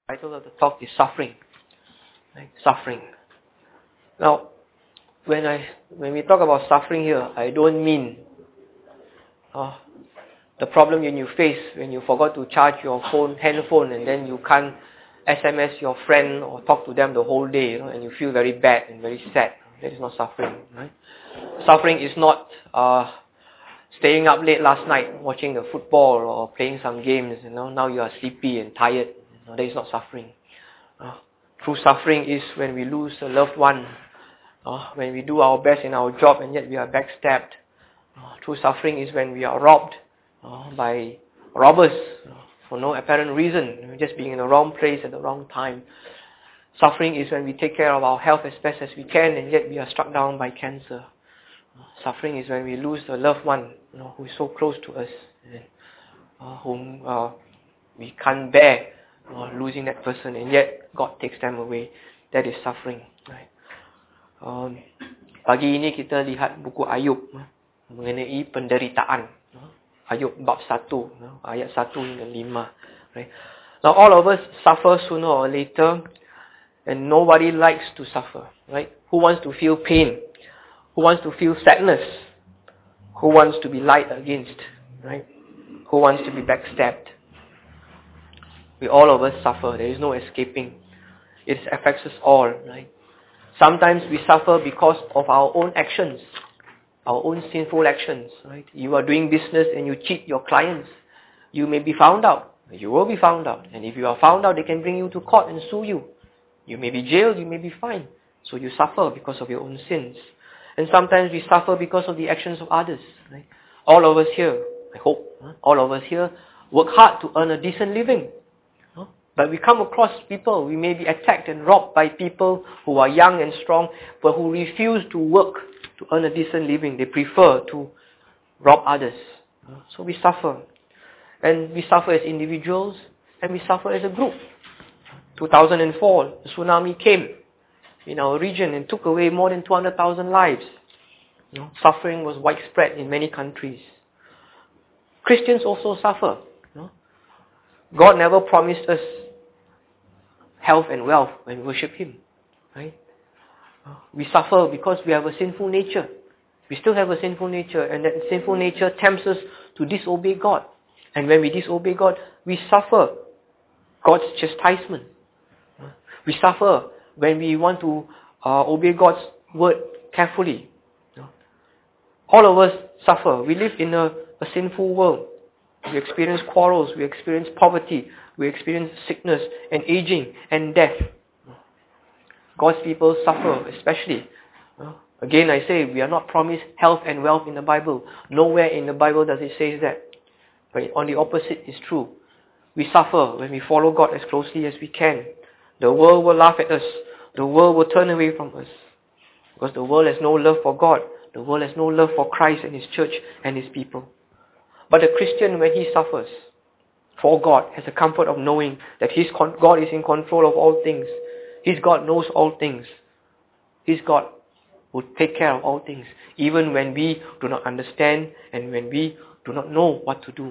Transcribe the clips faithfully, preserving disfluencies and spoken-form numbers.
Title of the talk is suffering. Right? Suffering. Now, when I when we talk about suffering here, I don't mean uh, the problem when you face when you forgot to charge your phone, handphone, and then you can't S M S your friend or talk to them the whole day, you know, and you feel very bad and very sad. That is not suffering. Right? Suffering is not uh, staying up late last night watching the football or playing some games. You know, now you are sleepy and tired. No, that is not suffering. Uh, true suffering is when we lose a loved one, uh, when we do our best in our job and yet we are backstabbed. Uh, true suffering is when we are robbed uh, by robbers uh, for no apparent reason, just being in the wrong place at the wrong time. Suffering is when we take care of our health as best as we can and yet we are struck down by cancer. Uh, suffering is when we lose a loved one, you know, who is so close to us, and, uh, whom uh, we can't bear Uh, losing that person, and yet God takes them away. That is suffering. Right? Um, pagi ini kita lihat buku Ayub uh, mengenai penderitaan. Uh, Ayub bab satu, uh, ayat satu hingga lima. Right? Now all of us suffer sooner or later, and nobody likes to suffer. Right? Who wants to feel pain? Who wants to feel sadness? Who wants to be lied against? Right? Who wants to be backstabbed? We all of us suffer. There is no escaping. It affects us all, right? Sometimes we suffer because of our own actions, our own sinful actions, right? You are doing business and you cheat your clients. You may be found out. You will be found out. And if you are found out, they can bring you to court and sue you. You may be jailed, you may be fined. So you suffer because of your own sins. And sometimes we suffer because of the actions of others, right? All of us here, I hope, all of us here work hard to earn a decent living. But we come across people, we may be attacked and robbed by people who are young and strong, but who refuse to work to earn a decent living. They prefer to rob others. So we suffer. And we suffer as individuals, and we suffer as a group. two thousand four, the tsunami came in our region and took away more than two hundred thousand lives. You know, suffering was widespread in many countries. Christians also suffer. You know. God never promised us health and wealth when we worship Him. Right? We suffer because we have a sinful nature. We still have a sinful nature, and that sinful nature tempts us to disobey God. And when we disobey God, we suffer God's chastisement. We suffer when we want to uh, obey God's word carefully. All of us suffer. We live in a, a sinful world. We experience quarrels, we experience poverty, we experience sickness and aging and death. God's people suffer especially. Again, I say, we are not promised health and wealth in the Bible. Nowhere in the Bible does it say that. But on the opposite is true. We suffer when we follow God as closely as we can. The world will laugh at us. The world will turn away from us. Because the world has no love for God. The world has no love for Christ and His church and His people. But a Christian, when he suffers for God, has the comfort of knowing that his con- God is in control of all things. His God knows all things. His God will take care of all things, even when we do not understand and when we do not know what to do.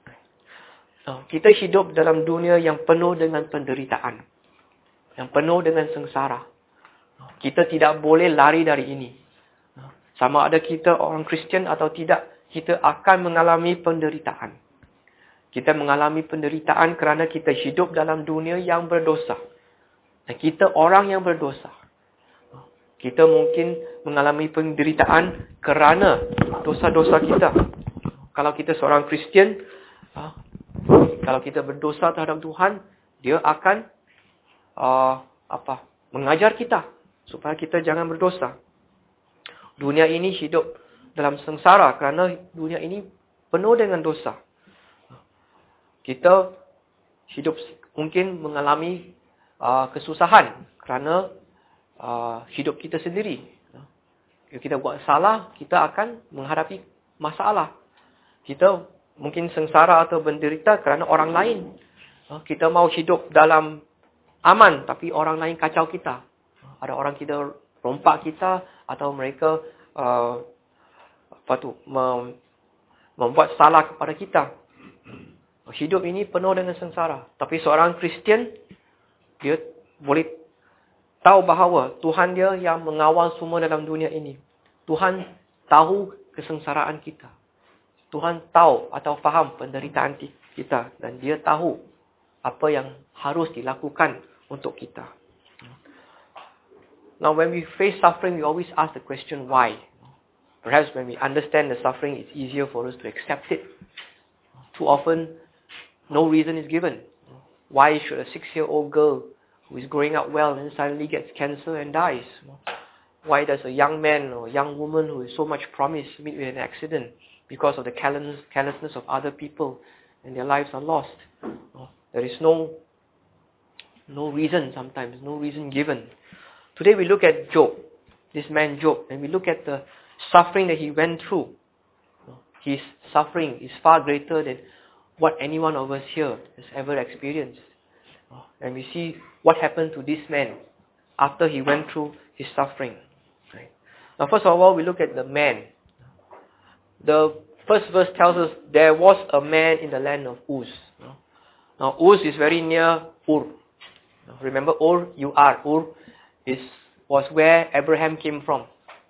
Kita hidup dalam dunia yang penuh dengan penderitaan, yang penuh dengan sengsara. Kita tidak boleh lari dari ini. Sama ada kita orang Kristian atau tidak, kita akan mengalami penderitaan. Kita mengalami penderitaan kerana kita hidup dalam dunia yang berdosa. Dan kita orang yang berdosa. Kita mungkin mengalami penderitaan kerana dosa-dosa kita. Kalau kita seorang Kristian, kalau kita berdosa terhadap Tuhan, dia akan uh, apa? mengajar kita supaya kita jangan berdosa. Dunia ini hidup dalam sengsara kerana dunia ini penuh dengan dosa. Kita hidup mungkin mengalami uh, kesusahan kerana uh, hidup kita sendiri. Kalau kita buat salah, kita akan menghadapi masalah. Kita mungkin sengsara atau menderita kerana orang lain. Uh, kita mau hidup dalam aman, tapi orang lain kacau kita. Ada orang kita rompak kita atau mereka uh, apa tu, mem, membuat salah kepada kita. Hidup ini penuh dengan sengsara. Tapi seorang Kristian, dia boleh tahu bahawa Tuhan dia yang mengawal semua dalam dunia ini. Tuhan tahu kesengsaraan kita. Tuhan tahu atau faham penderitaan kita. Dan dia tahu apa yang harus dilakukan untuk kita. Now when we face suffering, we always ask the question, why? Perhaps when we understand the suffering, it's easier for us to accept it. Too often, no reason is given. Why should a six-year-old girl who is growing up well and suddenly gets cancer and dies? Why does a young man or young woman who is so much promise meet with an accident because of the carelessness, carelessness of other people and their lives are lost? There is no, no reason sometimes, no reason given. Today we look at Job, this man Job, and we look at the suffering that he went through. His suffering is far greater than what any one of us here has ever experienced. And we see what happened to this man after he went through his suffering. Right. Now first of all, we look at the man. The first verse tells us there was a man in the land of Uz. Now Uz is very near Ur. Remember Ur, you are. Ur is, was where Abraham came from.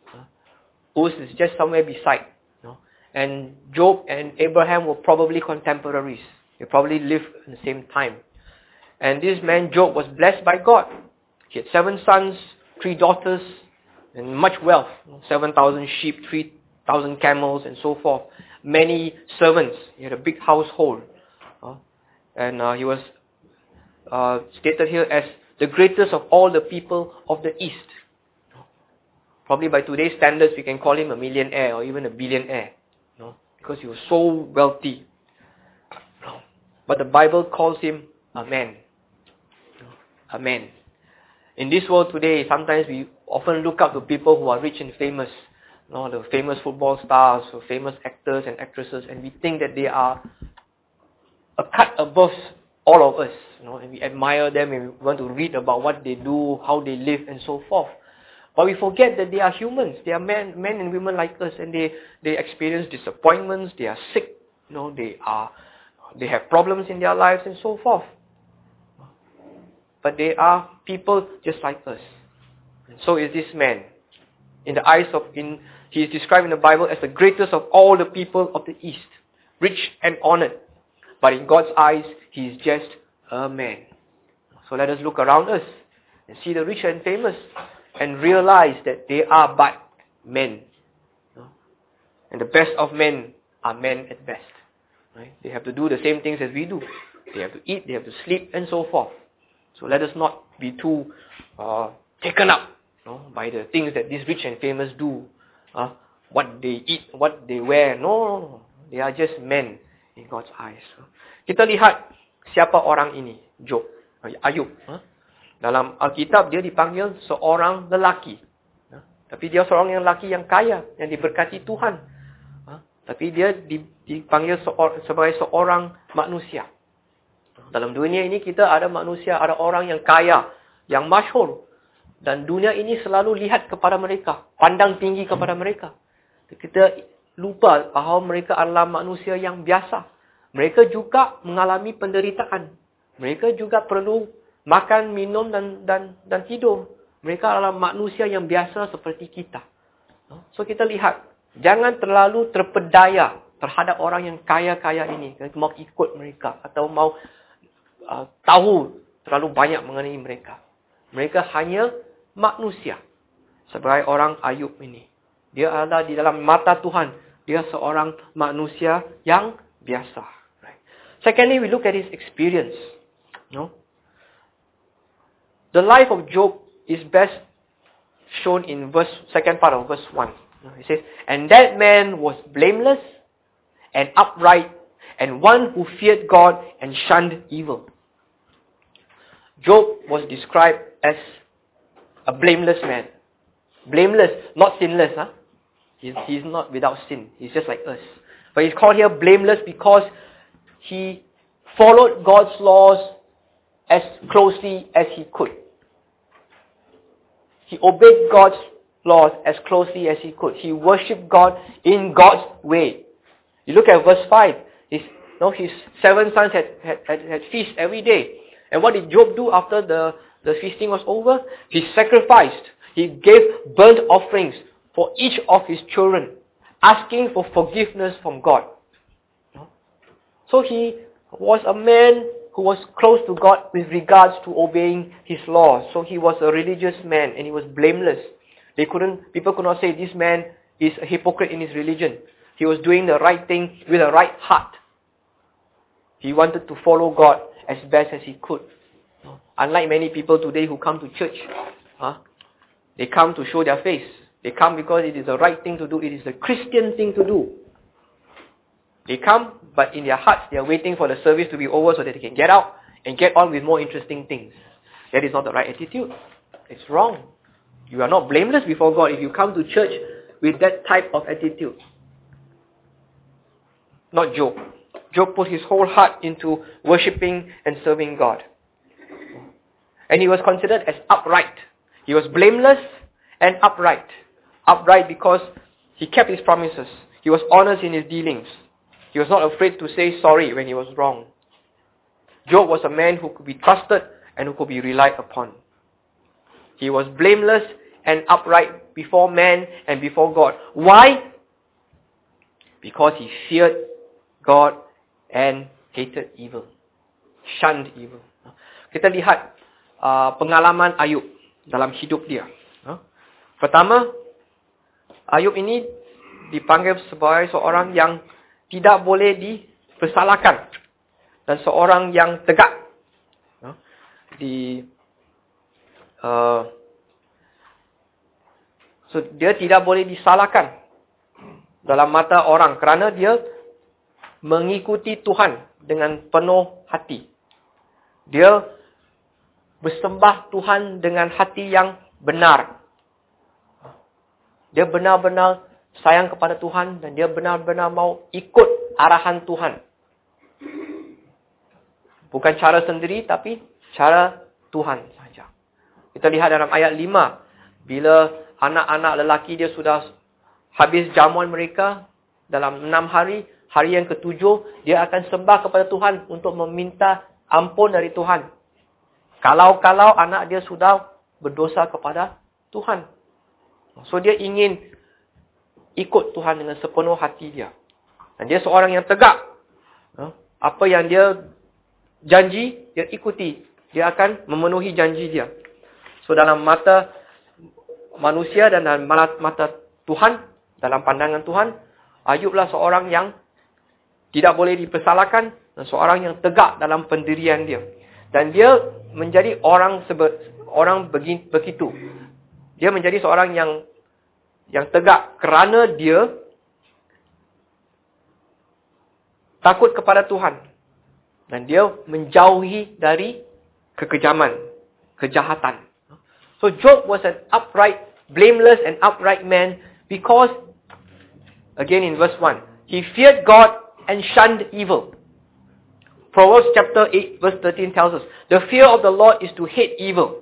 Uz is just somewhere beside. And Job and Abraham were probably contemporaries. They probably lived at the same time. And this man Job was blessed by God. He had seven sons, three daughters, and much wealth. seven thousand sheep, three thousand camels, and so forth. Many servants. He had a big household. Uh, and uh, he was uh, stated here as the greatest of all the people of the East. Probably by today's standards, we can call him a millionaire or even a billionaire. No? Because he was so wealthy. No. But the Bible calls him a man. A man. In this world today, sometimes we often look up to people who are rich and famous. No, the famous football stars, or famous actors and actresses, and we think that they are a cut above all of us. You know, and we admire them and we want to read about what they do, how they live, and so forth. But we forget that they are humans. They are men, men and women like us, and they, they experience disappointments. They are sick. You know, they are, they have problems in their lives, and so forth. But they are people just like us. And so is this man. In the eyes of, in, he is described in the Bible as the greatest of all the people of the East, rich and honored. But in God's eyes, he is just a man. So let us look around us and see the rich and famous, and realize that they are but men. And the best of men are men at best. Right? They have to do the same things as we do. They have to eat, they have to sleep, and so forth. So let us not be too uh, taken up you know, by the things that these rich and famous do. Uh, what they eat, what they wear. No, no, no. They are just men in God's eyes. Kita lihat siapa orang ini, Job, Ayub. Huh? Dalam Alkitab dia dipanggil seorang lelaki. Ha? Tapi dia seorang yang lelaki yang kaya, yang diberkati Tuhan. Ha? Tapi dia dipanggil seor- sebagai seorang manusia. Dalam dunia ini kita ada manusia, ada orang yang kaya, yang masyhur. Dan dunia ini selalu lihat kepada mereka, pandang tinggi kepada mereka. Kita lupa bahawa mereka adalah manusia yang biasa. Mereka juga mengalami penderitaan. Mereka juga perlu makan, minum dan dan dan tidur. Mereka adalah manusia yang biasa seperti kita. So kita lihat, jangan terlalu terpedaya terhadap orang yang kaya-kaya ini. Mau ikut mereka atau mau uh, tahu terlalu banyak mengenai mereka. Mereka hanya manusia. Sebagai orang Ayub ini. Dia ada di dalam mata Tuhan. Dia seorang manusia yang biasa. Right. Secondly, we look at his experience. No? The life of Job is best shown in verse second part of verse one. It says, and that man was blameless and upright and one who feared God and shunned evil. Job was described as a blameless man. Blameless, not sinless. Huh? He's, he's not without sin. He's just like us. But he's called here blameless because he followed God's laws as closely as he could. He obeyed God's laws as closely as he could. He worshipped God in God's way. You look at verse five. His, no, his seven sons had, had, had, had feast every day. And what did Job do after the, the feasting was over? He sacrificed. He gave burnt offerings for each of his children, asking for forgiveness from God. So he was a man who was close to God with regards to obeying his laws. So he was a religious man and he was blameless. They couldn't, people could not say this man is a hypocrite in his religion. He was doing the right thing with a right heart. He wanted to follow God as best as he could. Unlike many people today who come to church, huh? They come to show their face. They come because it is the right thing to do. It is the Christian thing to do. They come, but in their hearts, they are waiting for the service to be over so that they can get out and get on with more interesting things. That is not the right attitude. It's wrong. You are not blameless before God if you come to church with that type of attitude. Not Job. Job put his whole heart into worshipping and serving God. And he was considered as upright. He was blameless and upright. Upright because he kept his promises. He was honest in his dealings. He was not afraid to say sorry when he was wrong. Job was a man who could be trusted and who could be relied upon. He was blameless and upright before man and before God. Why? Because he feared God and hated evil. Shunned evil. Kita lihat uh, pengalaman Ayub dalam hidup dia. Pertama, Ayub ini dipanggil sebagai seorang yang tidak boleh dipersalahkan dan seorang yang tegak. Di uh, so dia tidak boleh disalahkan dalam mata orang kerana dia mengikuti Tuhan dengan penuh hati. Dia bersembah Tuhan dengan hati yang benar. Dia benar-benar sayang kepada Tuhan dan dia benar-benar mau ikut arahan Tuhan. Bukan cara sendiri tapi cara Tuhan saja. Kita lihat dalam ayat lima. Bila anak-anak lelaki dia sudah habis jamuan mereka dalam enam hari, hari yang ketujuh dia akan sembah kepada Tuhan untuk meminta ampun dari Tuhan. Kalau-kalau anak dia sudah berdosa kepada Tuhan. So dia ingin ikut Tuhan dengan sepenuh hati dia. Dan dia seorang yang tegak. Apa yang dia janji, dia ikuti. Dia akan memenuhi janji dia. So dalam mata manusia dan dalam mata Tuhan, dalam pandangan Tuhan, Ayublah seorang yang tidak boleh dipersalahkan dan seorang yang tegak dalam pendirian dia. Dan dia menjadi orang sebe, orang begitu. Dia menjadi seorang yang yang tegak kerana dia takut kepada Tuhan. Dan dia menjauhi dari kekejaman, kejahatan. So Job was an upright, blameless and upright man because, again in verse one, he feared God and shunned evil. Proverbs chapter eight verse thirteen tells us, the fear of the Lord is to hate evil.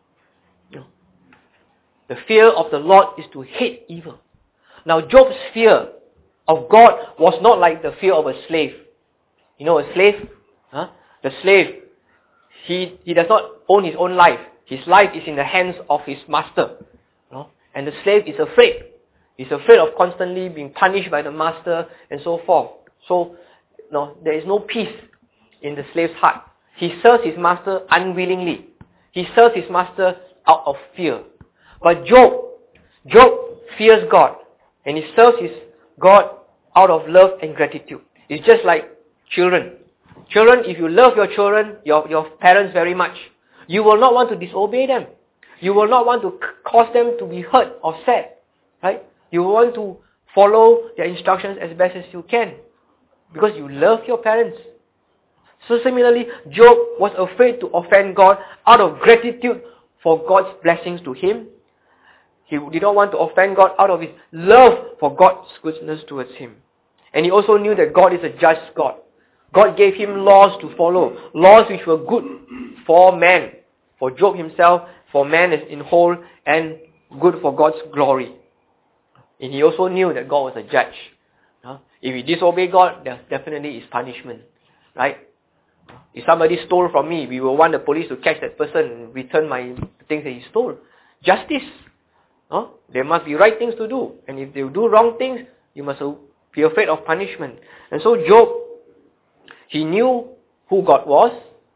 The fear of the Lord is to hate evil. Now Job's fear of God was not like the fear of a slave. You know a slave? Huh? The slave, he, he does not own his own life. His life is in the hands of his master. You know? And the slave is afraid. He's afraid of constantly being punished by the master and so forth. So no, there is no peace in the slave's heart. He serves his master unwillingly. He serves his master out of fear. But Job, Job fears God and he serves his God out of love and gratitude. It's just like children. Children, if you love your children, your, your parents very much, you will not want to disobey them. You will not want to cause them to be hurt or sad. Right? You want to follow their instructions as best as you can. Because you love your parents. So similarly, Job was afraid to offend God out of gratitude for God's blessings to him. He did not want to offend God out of his love for God's goodness towards him. And he also knew that God is a just God. God gave him laws to follow. Laws which were good for man. For Job himself, for man as in whole, and good for God's glory. And he also knew that God was a judge. If he disobey God, there definitely is punishment. Right? If somebody stole from me, we will want the police to catch that person and return my things that he stole. Justice. Huh? There must be right things to do. And if they do wrong things, you must be afraid of punishment. And so Job, he knew who God was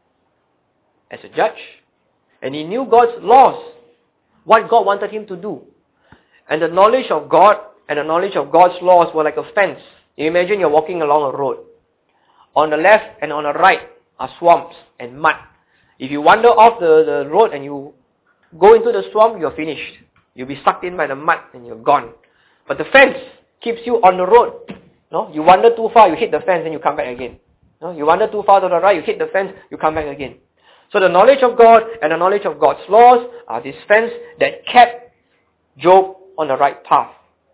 as a judge. And he knew God's laws, what God wanted him to do. And the knowledge of God and the knowledge of God's laws were like a fence. You imagine you're walking along a road. On the left and on the right are swamps and mud. If you wander off the, the road and you go into the swamp, you're finished. You'll be sucked in by the mud and you're gone. But the fence keeps you on the road. No? You wander too far, you hit the fence and you come back again. No? You wander too far to the right, you hit the fence, you come back again. So the knowledge of God and the knowledge of God's laws are this fence that kept Job on the right path.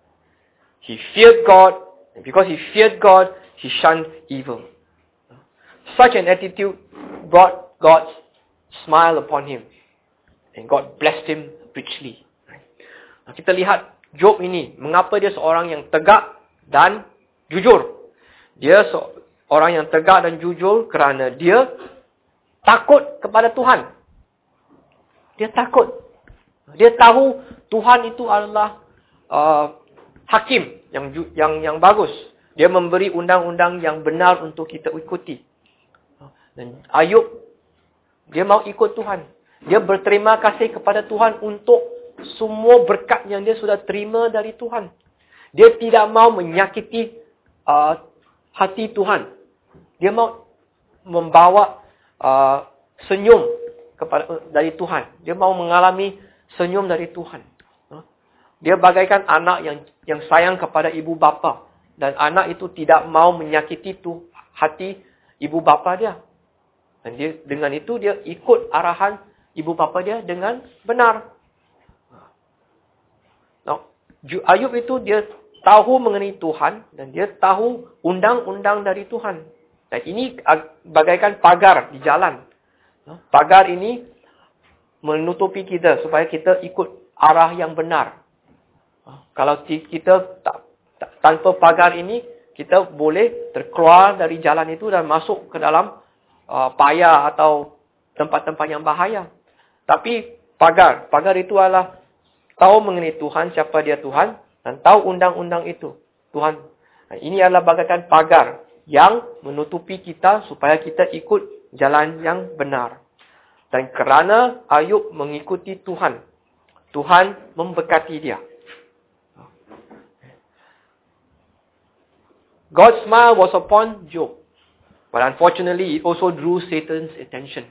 He feared God, and because he feared God, he shunned evil. Such an attitude brought God's smile upon him. And God blessed him richly. Kita lihat Job ini, mengapa dia seorang yang tegak dan jujur. Dia seorang yang tegak dan jujur kerana dia takut kepada Tuhan. Dia takut. Dia tahu Tuhan itu adalah uh, hakim yang yang yang bagus. Dia memberi undang-undang yang benar untuk kita ikuti. Dan Ayub, dia mau ikut Tuhan. Dia berterima kasih kepada Tuhan untuk semua berkat yang dia sudah terima dari Tuhan. Dia tidak mau menyakiti uh, hati Tuhan. Dia mau membawa uh, senyum kepada dari Tuhan. Dia mau mengalami senyum dari Tuhan. Dia bagaikan anak yang yang sayang kepada ibu bapa, dan anak itu tidak mau menyakiti tu hati ibu bapa dia. Dan dia dengan itu dia ikut arahan ibu bapa dia dengan benar. Now, Ayub itu dia tahu mengenai Tuhan dan dia tahu undang-undang dari Tuhan. Dan ini bagaikan pagar di jalan. Pagar ini menutupi kita supaya kita ikut arah yang benar. Kalau kita tak, tak, tanpa pagar ini, kita boleh terkeluar dari jalan itu dan masuk ke dalam uh, payah atau tempat-tempat yang bahaya. Tapi pagar, pagar itu adalah tahu mengenai Tuhan, siapa dia Tuhan, dan tahu undang-undang itu. Tuhan, ini adalah bagaikan pagar yang menutupi kita supaya kita ikut jalan yang benar. Dan kerana Ayub mengikuti Tuhan, Tuhan memberkati dia. God's smile was upon Job. But unfortunately, it also drew Satan's attention.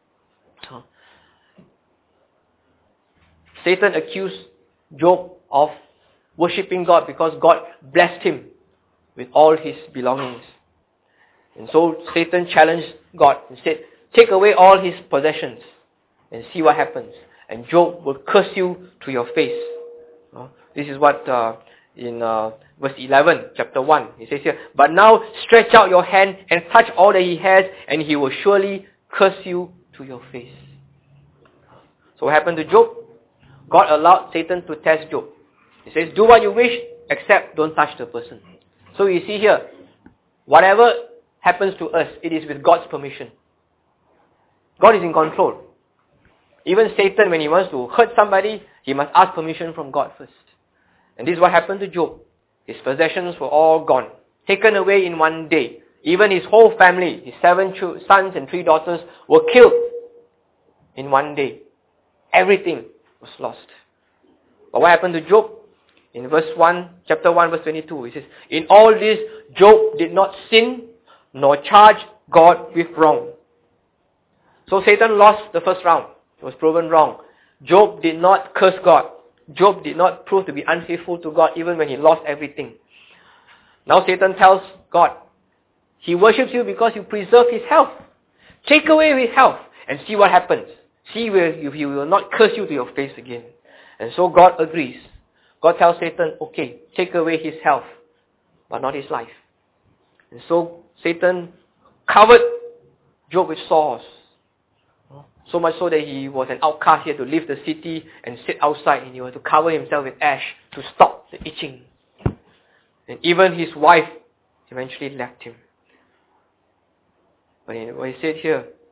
Satan accused Job of worshipping God because God blessed him with all his belongings. And so Satan challenged God and said, take away all his possessions and see what happens. And Job will curse you to your face. This is what uh, in uh, verse eleven, chapter one, he says here, but now stretch out your hand and touch all that he has, and he will surely curse you to your face. So what happened to Job? God allowed Satan to test Job. He says, do what you wish, except don't touch the person. So you see here, whatever happens to us, it is with God's permission. God is in control. Even Satan, when he wants to hurt somebody, he must ask permission from God first. And this is what happened to Job. His possessions were all gone, taken away in one day. Even his whole family, his seven sons and three daughters, were killed in one day. Everything was lost. But what happened to Job? In verse one, chapter one, verse twenty-two, it says, in all this, Job did not sin, nor charge God with wrong. So Satan lost the first round. It was proven wrong. Job did not curse God. Job did not prove to be unfaithful to God even when he lost everything. Now Satan tells God, he worships you because you preserve his health. Take away his health and see what happens. See if he will not curse you to your face again. And so God agrees. God tells Satan, okay, take away his health, but not his life. And so Satan covered Job with sores. So much so that he was an outcast. He had to leave the city and sit outside, and he had to cover himself with ash to stop the itching. And even his wife eventually left him. But what he said here,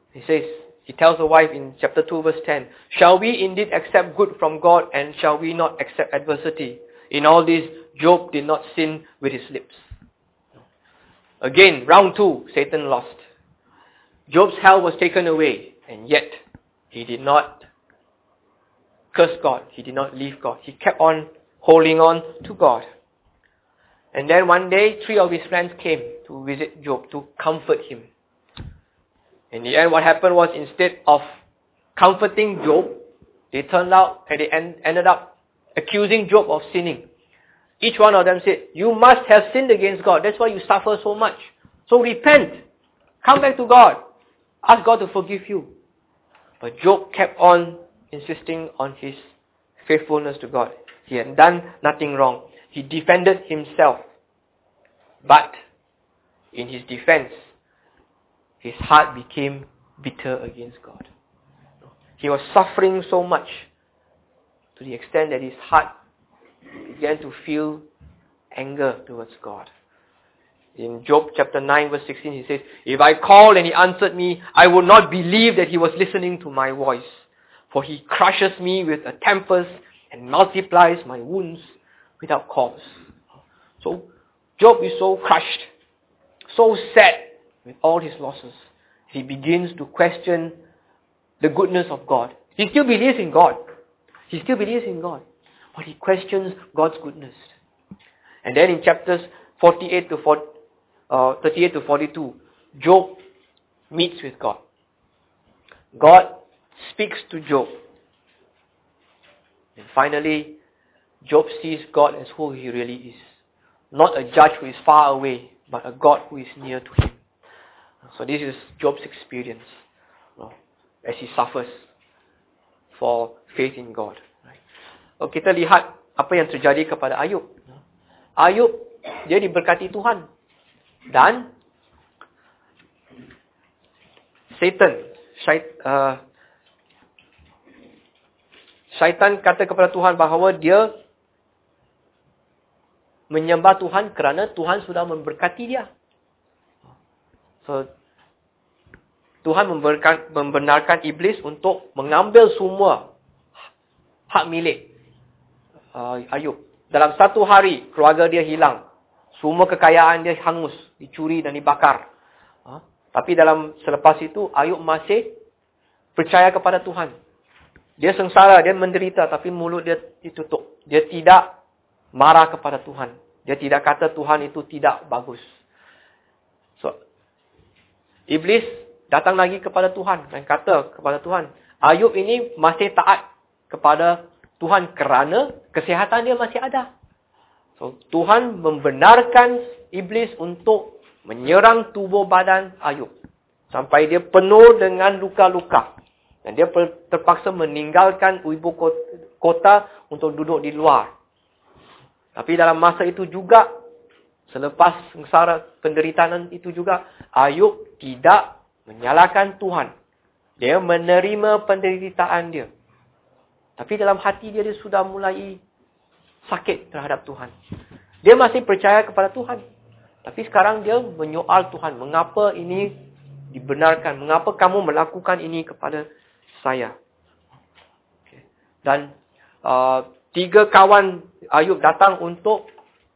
He says, he tells the wife in chapter two verse ten, shall we indeed accept good from God, and shall we not accept adversity? In all this, Job did not sin with his lips. Again, round two, Satan lost. Job's hell was taken away, and yet he did not curse God. He did not leave God. He kept on holding on to God. And then one day, three of his friends came to visit Job to comfort him. In the end, what happened was, instead of comforting Job, they turned out and they en- ended up accusing Job of sinning. Each one of them said, you must have sinned against God. That's why you suffer so much. So repent. Come back to God. Ask God to forgive you. But Job kept on insisting on his faithfulness to God. He had done nothing wrong. He defended himself. But in his defense, his heart became bitter against God. He was suffering so much to the extent that his heart began to feel anger towards God. In Job chapter nine verse sixteen, he says, if I called and he answered me, I would not believe that he was listening to my voice. For he crushes me with a tempest and multiplies my wounds without cause. So Job is so crushed, so sad with all his losses. He begins to question the goodness of God. He still believes in God. He still believes in God. But he questions God's goodness. And then in chapters forty-eight to forty, uh, thirty-eight to forty-two, Job meets with God. God speaks to Job. And finally, Job sees God as who he really is. Not a judge who is far away, but a God who is near to him. So this is Job's experience, you know, as he suffers for faith in God. Oh, kita lihat apa yang terjadi kepada Ayub. Ayub, dia diberkati Tuhan. Dan Satan, syait, uh, syaitan kata kepada Tuhan bahawa dia menyembah Tuhan kerana Tuhan sudah memberkati dia. So, Tuhan membenarkan iblis untuk mengambil semua hak milik uh, Ayub. Dalam satu hari, keluarga dia hilang. Semua kekayaan dia hangus, dicuri dan dibakar. Uh, tapi dalam selepas itu, Ayub masih percaya kepada Tuhan. Dia sengsara, dia menderita, tapi mulut dia ditutup. Dia tidak marah kepada Tuhan. Dia tidak kata Tuhan itu tidak bagus. So, iblis datang lagi kepada Tuhan dan kata kepada Tuhan, Ayub ini masih taat kepada Tuhan kerana kesihatan dia masih ada. So, Tuhan membenarkan iblis untuk menyerang tubuh badan Ayub sampai dia penuh dengan luka-luka. Dan dia terpaksa meninggalkan ibu kota untuk duduk di luar. Tapi dalam masa itu juga, selepas sengsara penderitaan itu juga, Ayub tidak menyalahkan Tuhan. Dia menerima penderitaan dia. Tapi dalam hati dia, dia sudah mulai sakit terhadap Tuhan. Dia masih percaya kepada Tuhan. Tapi sekarang dia menyoal Tuhan. Mengapa ini dibenarkan? Mengapa kamu melakukan ini kepada saya? Okay. Dan uh, tiga kawan Ayub datang untuk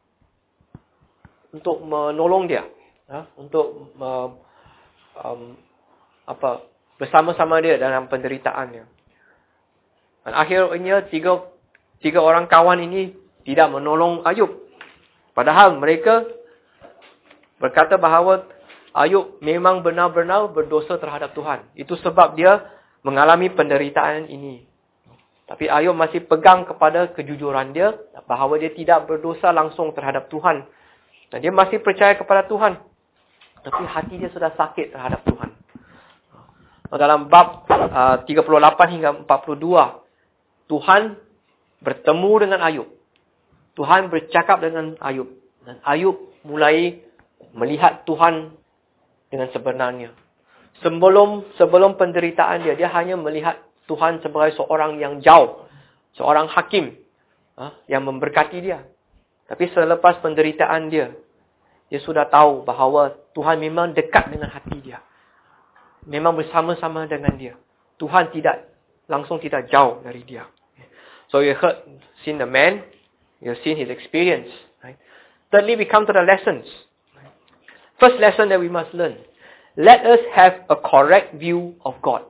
untuk menolong dia, ha? untuk uh, um, apa bersama-sama dia dalam penderitaannya. Dan akhirnya tiga tiga orang kawan ini tidak menolong Ayub. Padahal mereka berkata bahawa Ayub memang benar-benar berdosa terhadap Tuhan. Itu sebab dia mengalami penderitaan ini. Tapi Ayub masih pegang kepada kejujuran dia bahawa dia tidak berdosa langsung terhadap Tuhan. Dan dia masih percaya kepada Tuhan. Tapi hati dia sudah sakit terhadap Tuhan. Dalam bab uh, tiga puluh lapan hingga empat puluh dua, Tuhan bertemu dengan Ayub. Tuhan bercakap dengan Ayub. Dan Ayub mulai melihat Tuhan dengan sebenarnya. Sebelum sebelum penderitaan dia, dia hanya melihat Tuhan sebagai seorang yang jauh. Seorang hakim ha, yang memberkati dia. Tapi selepas penderitaan dia, dia sudah tahu bahawa Tuhan memang dekat dengan hati dia. memang bersama-sama dengan dia. Tuhan tidak langsung tidak jauh dari dia. So you heard, seen the man, you have seen his experience. Right? Thirdly, we come to the lessons. First lesson that we must learn. Let us have a correct view of God.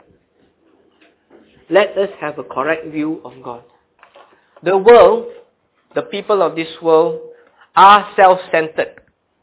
Let us have a correct view of God. The world, the people of this world, are self-centered.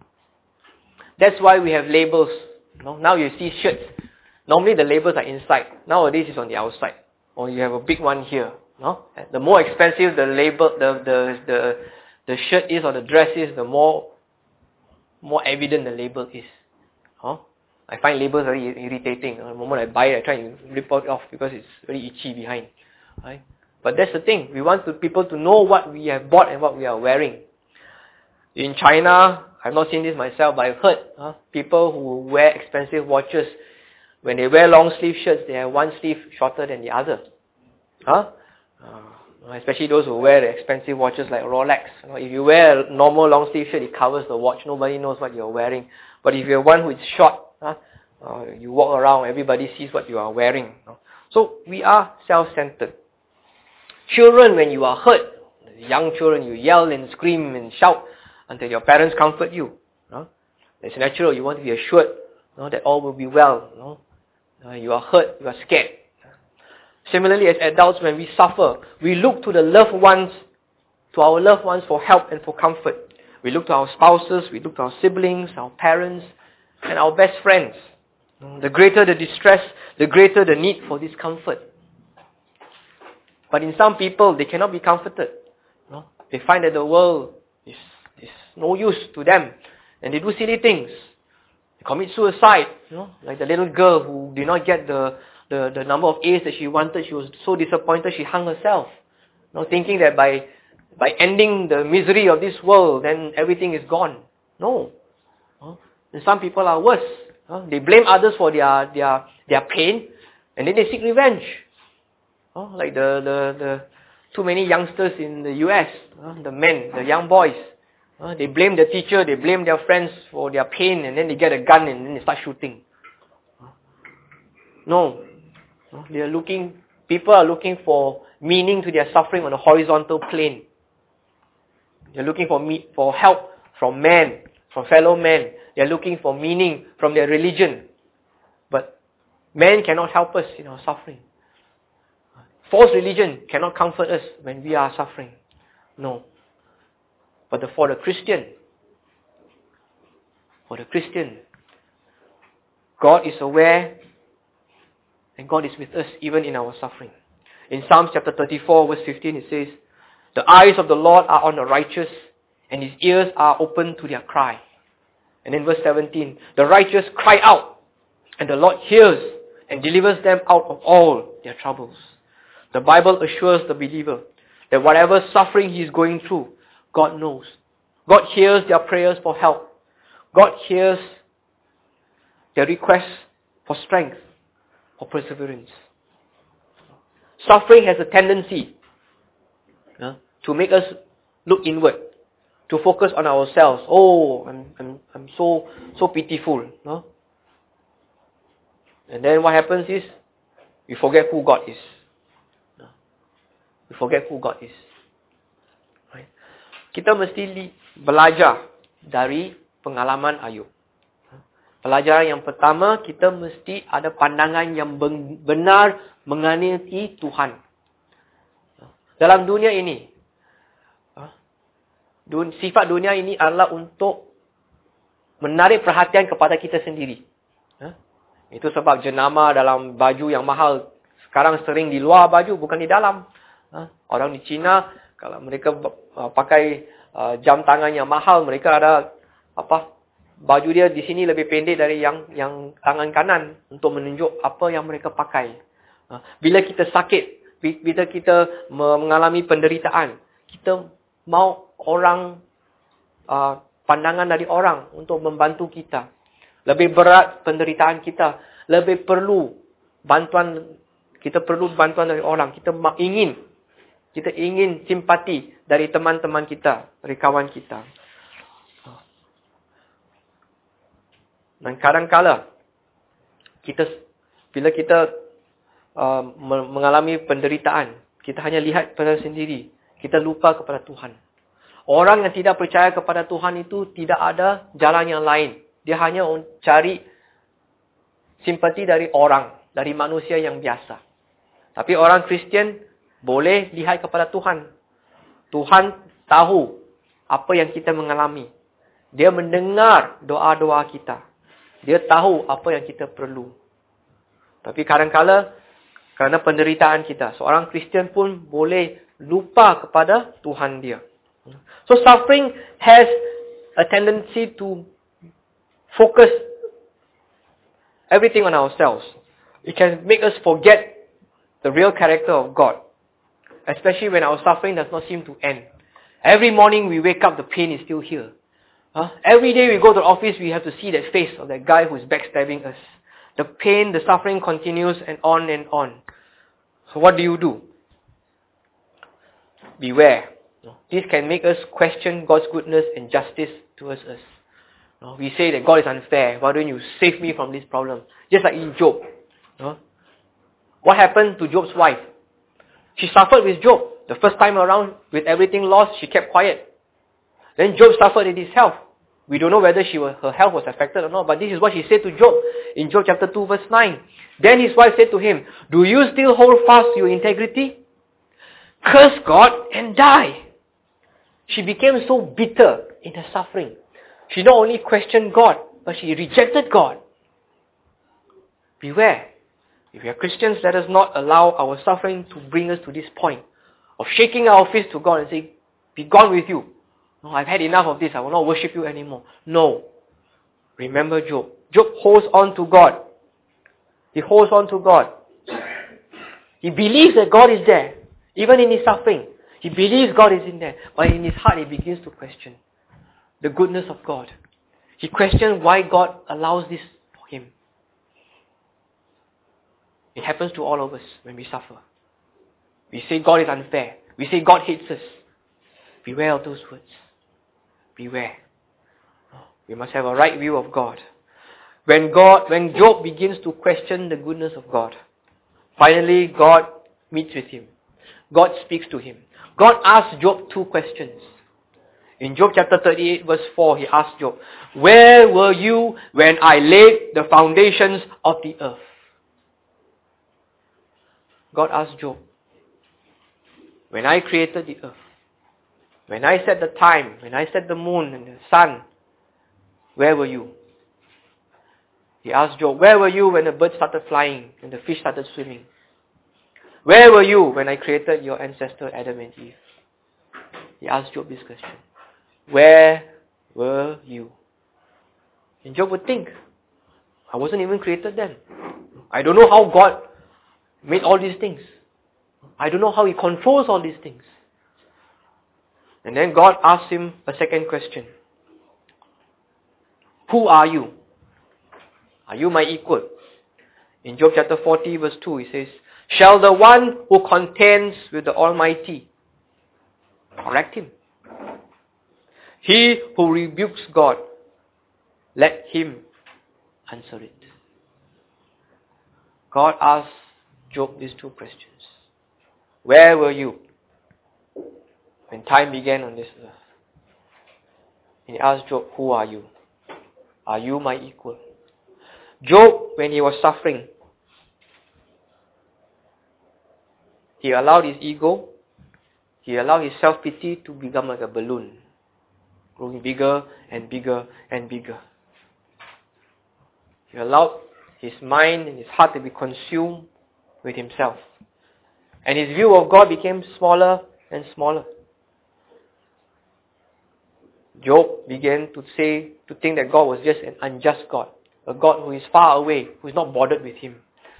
That's why we have labels. No? Now you see shirts. Normally the labels are inside. Nowadays it's on the outside. Or you have a big one here. No? The more expensive the label, the the the the shirt is or the dress is, the more more evident the label is. Huh? I find labels very irritating. The moment I buy it, I try and rip it off because it's very itchy behind. Right? But that's the thing. We want to, people to know what we have bought and what we are wearing. In China, I've not seen this myself, but I've heard huh, people who wear expensive watches, when they wear long sleeve shirts, they have one sleeve shorter than the other. Huh? Uh, especially those who wear the expensive watches like Rolex. You know, if you wear a normal long sleeve shirt, it covers the watch. Nobody knows what you're wearing. But if you're one who is short, huh, uh, you walk around, everybody sees what you are wearing. You know. So we are self-centered. Children, when you are hurt, young children, you yell and scream and shout until your parents comfort you. You know. It's natural. You want to be assured you know, that all will be well. You know. Uh, you are hurt, you are scared. Similarly, as adults, when we suffer, we look to the loved ones, to our loved ones for help and for comfort. We look to our spouses, we look to our siblings, our parents, and our best friends. The greater the distress, the greater the need for this comfort. But in some people, they cannot be comforted. No? They find that the world is, is no use to them, and they do silly things. They commit suicide, you know, like the little girl who did not get the, the, the number of A's that she wanted. She was so disappointed, she hung herself. You know, thinking that by by ending the misery of this world, then everything is gone. No. No? And some people are worse. No? They blame others for their, their, their pain, and then they seek revenge. Oh, like the, the, the too many youngsters in the U S, uh, the men, the young boys, uh, they blame the teacher, they blame their friends for their pain, and then they get a gun and then they start shooting. Uh, no, uh, they are looking. People are looking for meaning to their suffering on a horizontal plane. They are looking for me, for help from men, from fellow men. They are looking for meaning from their religion. But man cannot help us in our suffering. False religion cannot comfort us when we are suffering. No. But the, for the Christian, for the Christian, God is aware and God is with us even in our suffering. In Psalms chapter thirty-four verse fifteen it says, "The eyes of the Lord are on the righteous and His ears are open to their cry." And in verse seventeen, "The righteous cry out and the Lord hears and delivers them out of all their troubles." The Bible assures the believer that whatever suffering he is going through, God knows. God hears their prayers for help. God hears their requests for strength, for perseverance. Suffering has a tendency uh, to make us look inward, to focus on ourselves. Oh, I'm I'm I'm so so pitiful. No? And then what happens is we forget who God is. We forget who God is. Right? Kita mesti belajar dari pengalaman Ayub. Pelajaran yang pertama, kita mesti ada pandangan yang benar mengenai Tuhan. Dalam dunia ini, sifat dunia ini adalah untuk menarik perhatian kepada kita sendiri. Itu sebab jenama dalam baju yang mahal sekarang sering di luar baju, bukan di dalam. Orang di China, kalau mereka pakai jam tangan yang mahal, mereka ada apa baju dia di sini lebih pendek dari yang yang tangan kanan untuk menunjuk apa yang mereka pakai. Bila kita sakit, bila kita mengalami penderitaan, kita mau orang uh, pandangan dari orang untuk membantu kita. Lebih berat penderitaan kita, lebih perlu bantuan, kita perlu bantuan dari orang. Kita ingin Kita ingin simpati dari teman-teman kita, dari kawan kita. Dan kadang-kala kita bila kita uh, mengalami penderitaan, kita hanya lihat pada sendiri. Kita lupa kepada Tuhan. Orang yang tidak percaya kepada Tuhan itu tidak ada jalan yang lain. Dia hanya cari simpati dari orang, dari manusia yang biasa. Tapi orang Kristian boleh lihat kepada Tuhan. Tuhan tahu apa yang kita mengalami. Dia mendengar doa-doa kita. Dia tahu apa yang kita perlu. Tapi kadang-kala kerana penderitaan kita, seorang Kristian pun boleh lupa kepada Tuhan dia. So suffering has a tendency to focus everything on ourselves. It can make us forget the real character of God. Especially when our suffering does not seem to end. Every morning we wake up, the pain is still here. Huh? Every day we go to the office, we have to see that face of that guy who is backstabbing us. The pain, the suffering continues and on and on. So what do you do? Beware. This can make us question God's goodness and justice towards us. We say that God is unfair. Why don't you save me from this problem? Just like in Job. What happened to Job's wife? She suffered with Job. The first time around, with everything lost, she kept quiet. Then Job suffered in his health. We don't know whether she was, her health was affected or not, but this is what she said to Job in Job chapter two verse nine. Then his wife said to him, do you still hold fast to your integrity? Curse God and die. She became so bitter in her suffering. She not only questioned God, but she rejected God. Beware. If we are Christians, let us not allow our suffering to bring us to this point of shaking our fist to God and saying, be gone with you. No, I've had enough of this. I will not worship you anymore. No. Remember Job. Job holds on to God. He holds on to God. He believes that God is there. Even in his suffering. He believes God is in there. But in his heart, he begins to question the goodness of God. He questions why God allows this for him. It happens to all of us when we suffer. We say God is unfair. We say God hates us. Beware of those words. Beware. We must have a right view of God. When God, when Job begins to question the goodness of God, finally God meets with him. God speaks to him. God asks Job two questions. In Job chapter thirty-eight verse four, he asked Job, where were you when I laid the foundations of the earth? God asked Job, when I created the earth, when I set the time, when I set the moon and the sun, where were you? He asked Job, where were you when the birds started flying and the fish started swimming? Where were you when I created your ancestor Adam and Eve? He asked Job this question. Where were you? And Job would think, I wasn't even created then. I don't know how God made all these things. I don't know how he controls all these things. And then God asks him a second question. Who are you? Are you my equal? In Job chapter forty verse two, he says, shall the one who contends with the Almighty correct him? He who rebukes God, let him answer it. God asks Job these two questions. Where were you when time began on this earth? And he asked Job, who are you? Are you my equal? Job, when he was suffering, he allowed his ego, he allowed his self-pity to become like a balloon, growing bigger and bigger and bigger. He allowed his mind and his heart to be consumed with himself. And his view of God became smaller and smaller. Job began to say, to think that God was just an unjust God, a God who is far away, who is not bothered with him.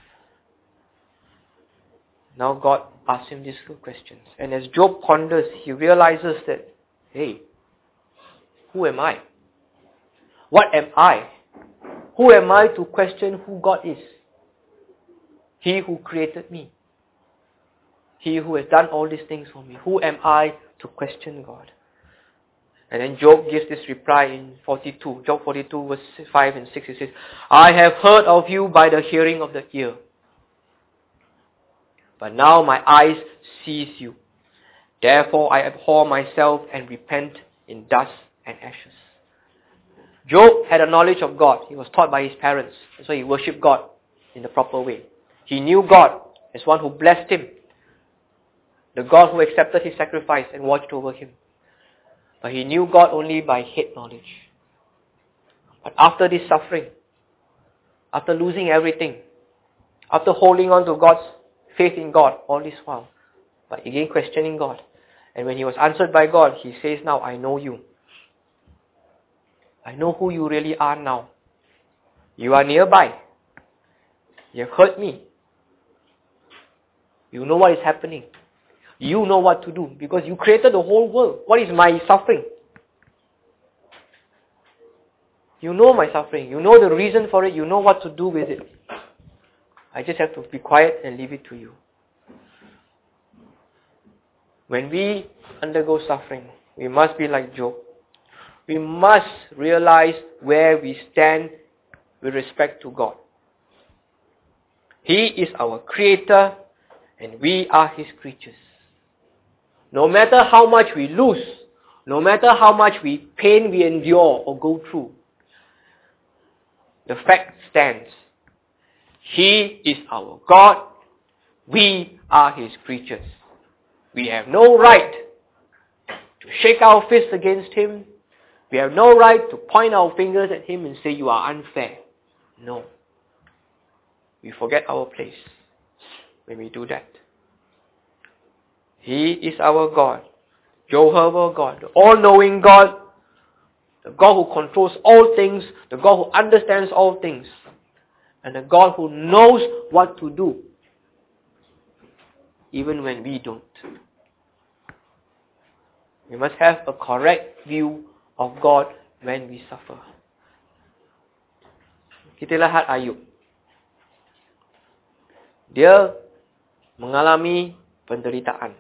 Now God asks him these two questions. And as Job ponders, he realizes that, hey, who am I? What am I? Who am I to question who God is? He who created me. He who has done all these things for me. Who am I to question God? And then Job gives this reply in forty-two. Job forty-two verse five and six. He says, I have heard of you by the hearing of the ear. But now my eyes sees you. Therefore I abhor myself and repent in dust and ashes. Job had a knowledge of God. He was taught by his parents. So he worshipped God in the proper way. He knew God as one who blessed him. The God who accepted his sacrifice and watched over him. But he knew God only by head knowledge. But after this suffering, after losing everything, after holding on to God's faith in God all this while, but again questioning God, and when he was answered by God, he says, now I know you. I know who you really are now. You are nearby. You have heard me. You know what is happening. You know what to do because you created the whole world. What is my suffering? You know my suffering. You know the reason for it. You know what to do with it. I just have to be quiet and leave it to you. When we undergo suffering, we must be like Job. We must realize where we stand with respect to God. He is our creator and we are his creatures. No matter how much we lose, no matter how much we pain we endure or go through, the fact stands. He is our God. We are his creatures. We have no right to shake our fists against him. We have no right to point our fingers at him and say, you are unfair. No. We forget our place when we do that. He is our God, Jehovah God, the all-knowing God, the God who controls all things, the God who understands all things, and the God who knows what to do, even when we don't. We must have a correct view of God when we suffer. Kita lihat Ayub. Dia mengalami penderitaan.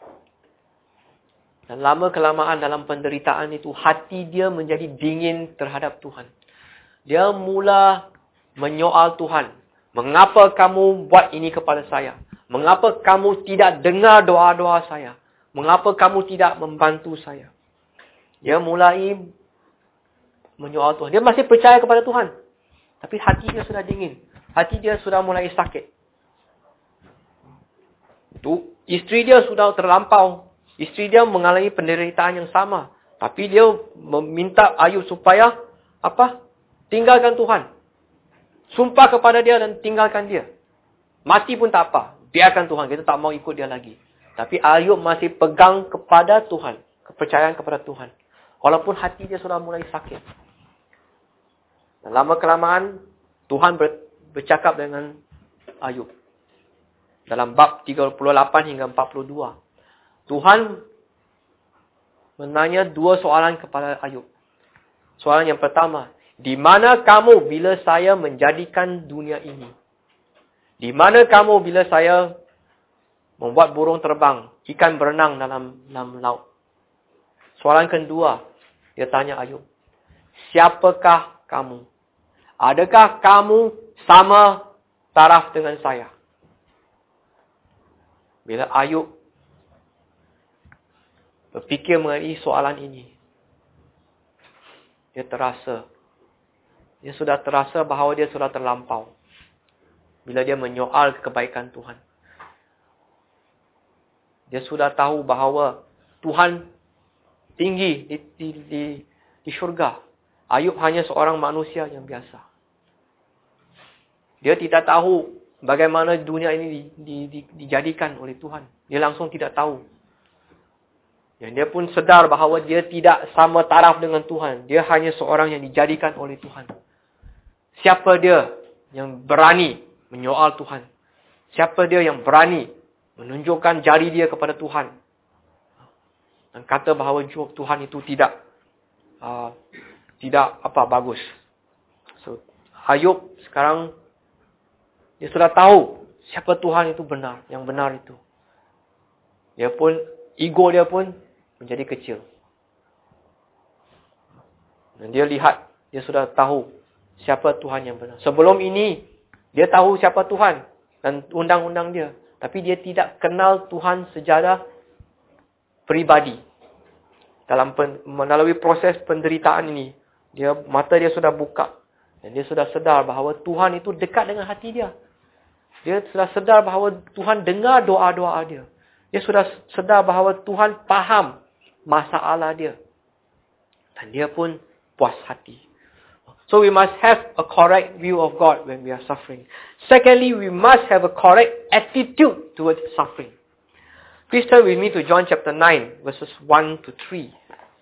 Dan lama-kelamaan dalam penderitaan itu, hati dia menjadi dingin terhadap Tuhan. Dia mula menyoal Tuhan. Mengapa kamu buat ini kepada saya? Mengapa kamu tidak dengar doa-doa saya? Mengapa kamu tidak membantu saya? Dia mulai menyoal Tuhan. Dia masih percaya kepada Tuhan. Tapi hati dia sudah dingin. Hati dia sudah mulai sakit. Tu, isteri dia sudah terlampau. Isteri dia mengalami penderitaan yang sama. Tapi dia meminta Ayub supaya apa? Tinggalkan Tuhan. Sumpah kepada dia dan tinggalkan dia. Mati pun tak apa. Biarkan Tuhan. Kita tak mau ikut dia lagi. Tapi Ayub masih pegang kepada Tuhan. Kepercayaan kepada Tuhan. Walaupun hati dia sudah mulai sakit. Dan lama-kelamaan, Tuhan ber, bercakap dengan Ayub. Dalam bab tiga puluh lapan hingga empat puluh dua. Tuhan menanya dua soalan kepada Ayub. Soalan yang pertama, di mana kamu bila saya menjadikan dunia ini? Di mana kamu bila saya membuat burung terbang, ikan berenang dalam, dalam laut? Soalan kedua, dia tanya Ayub, siapakah kamu? Adakah kamu sama taraf dengan saya? Bila Ayub berfikir mengenai soalan ini, dia terasa, dia sudah terasa bahawa dia sudah terlampau. Bila dia menyoal kebaikan Tuhan. Dia sudah tahu bahawa Tuhan tinggi di, di, di, di syurga. Ayub hanya seorang manusia yang biasa. Dia tidak tahu bagaimana dunia ini di, di, di, dijadikan oleh Tuhan. Dia langsung tidak tahu. Dan dia pun sedar bahawa dia tidak sama taraf dengan Tuhan. Dia hanya seorang yang dijadikan oleh Tuhan. Siapa dia yang berani menyoal Tuhan? Siapa dia yang berani menunjukkan jari dia kepada Tuhan? Dan kata bahawa Tuhan itu tidak uh, tidak apa bagus. So, Ayub sekarang dia sudah tahu siapa Tuhan itu benar, yang benar itu. Dia pun, ego dia pun menjadi kecil. Dan dia lihat, dia sudah tahu siapa Tuhan yang benar. Sebelum ini, dia tahu siapa Tuhan dan undang-undang dia. Tapi dia tidak kenal Tuhan secara peribadi. Dalam pen, melalui proses penderitaan ini, dia mata dia sudah buka. Dan dia sudah sedar bahawa Tuhan itu dekat dengan hati dia. Dia sudah sedar bahawa Tuhan dengar doa-doa dia. Dia sudah sedar bahawa Tuhan faham masalah dia. Dan dia pun puas hati. So we must have a correct view of God when we are suffering. Secondly, we must have a correct attitude towards suffering. Please turn with me to John chapter nine, verses one to three.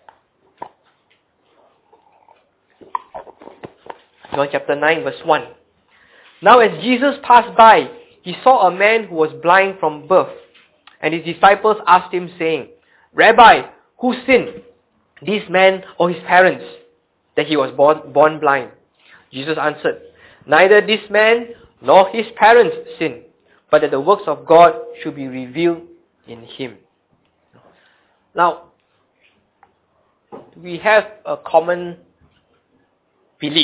John chapter nine, verse one. Now as Jesus passed by, he saw a man who was blind from birth. And his disciples asked him, saying, Rabbi, who sinned, this man or his parents, that he was born, born blind? Jesus answered, neither this man nor his parents sinned, but that the works of God should be revealed in him. Now, we have a common belief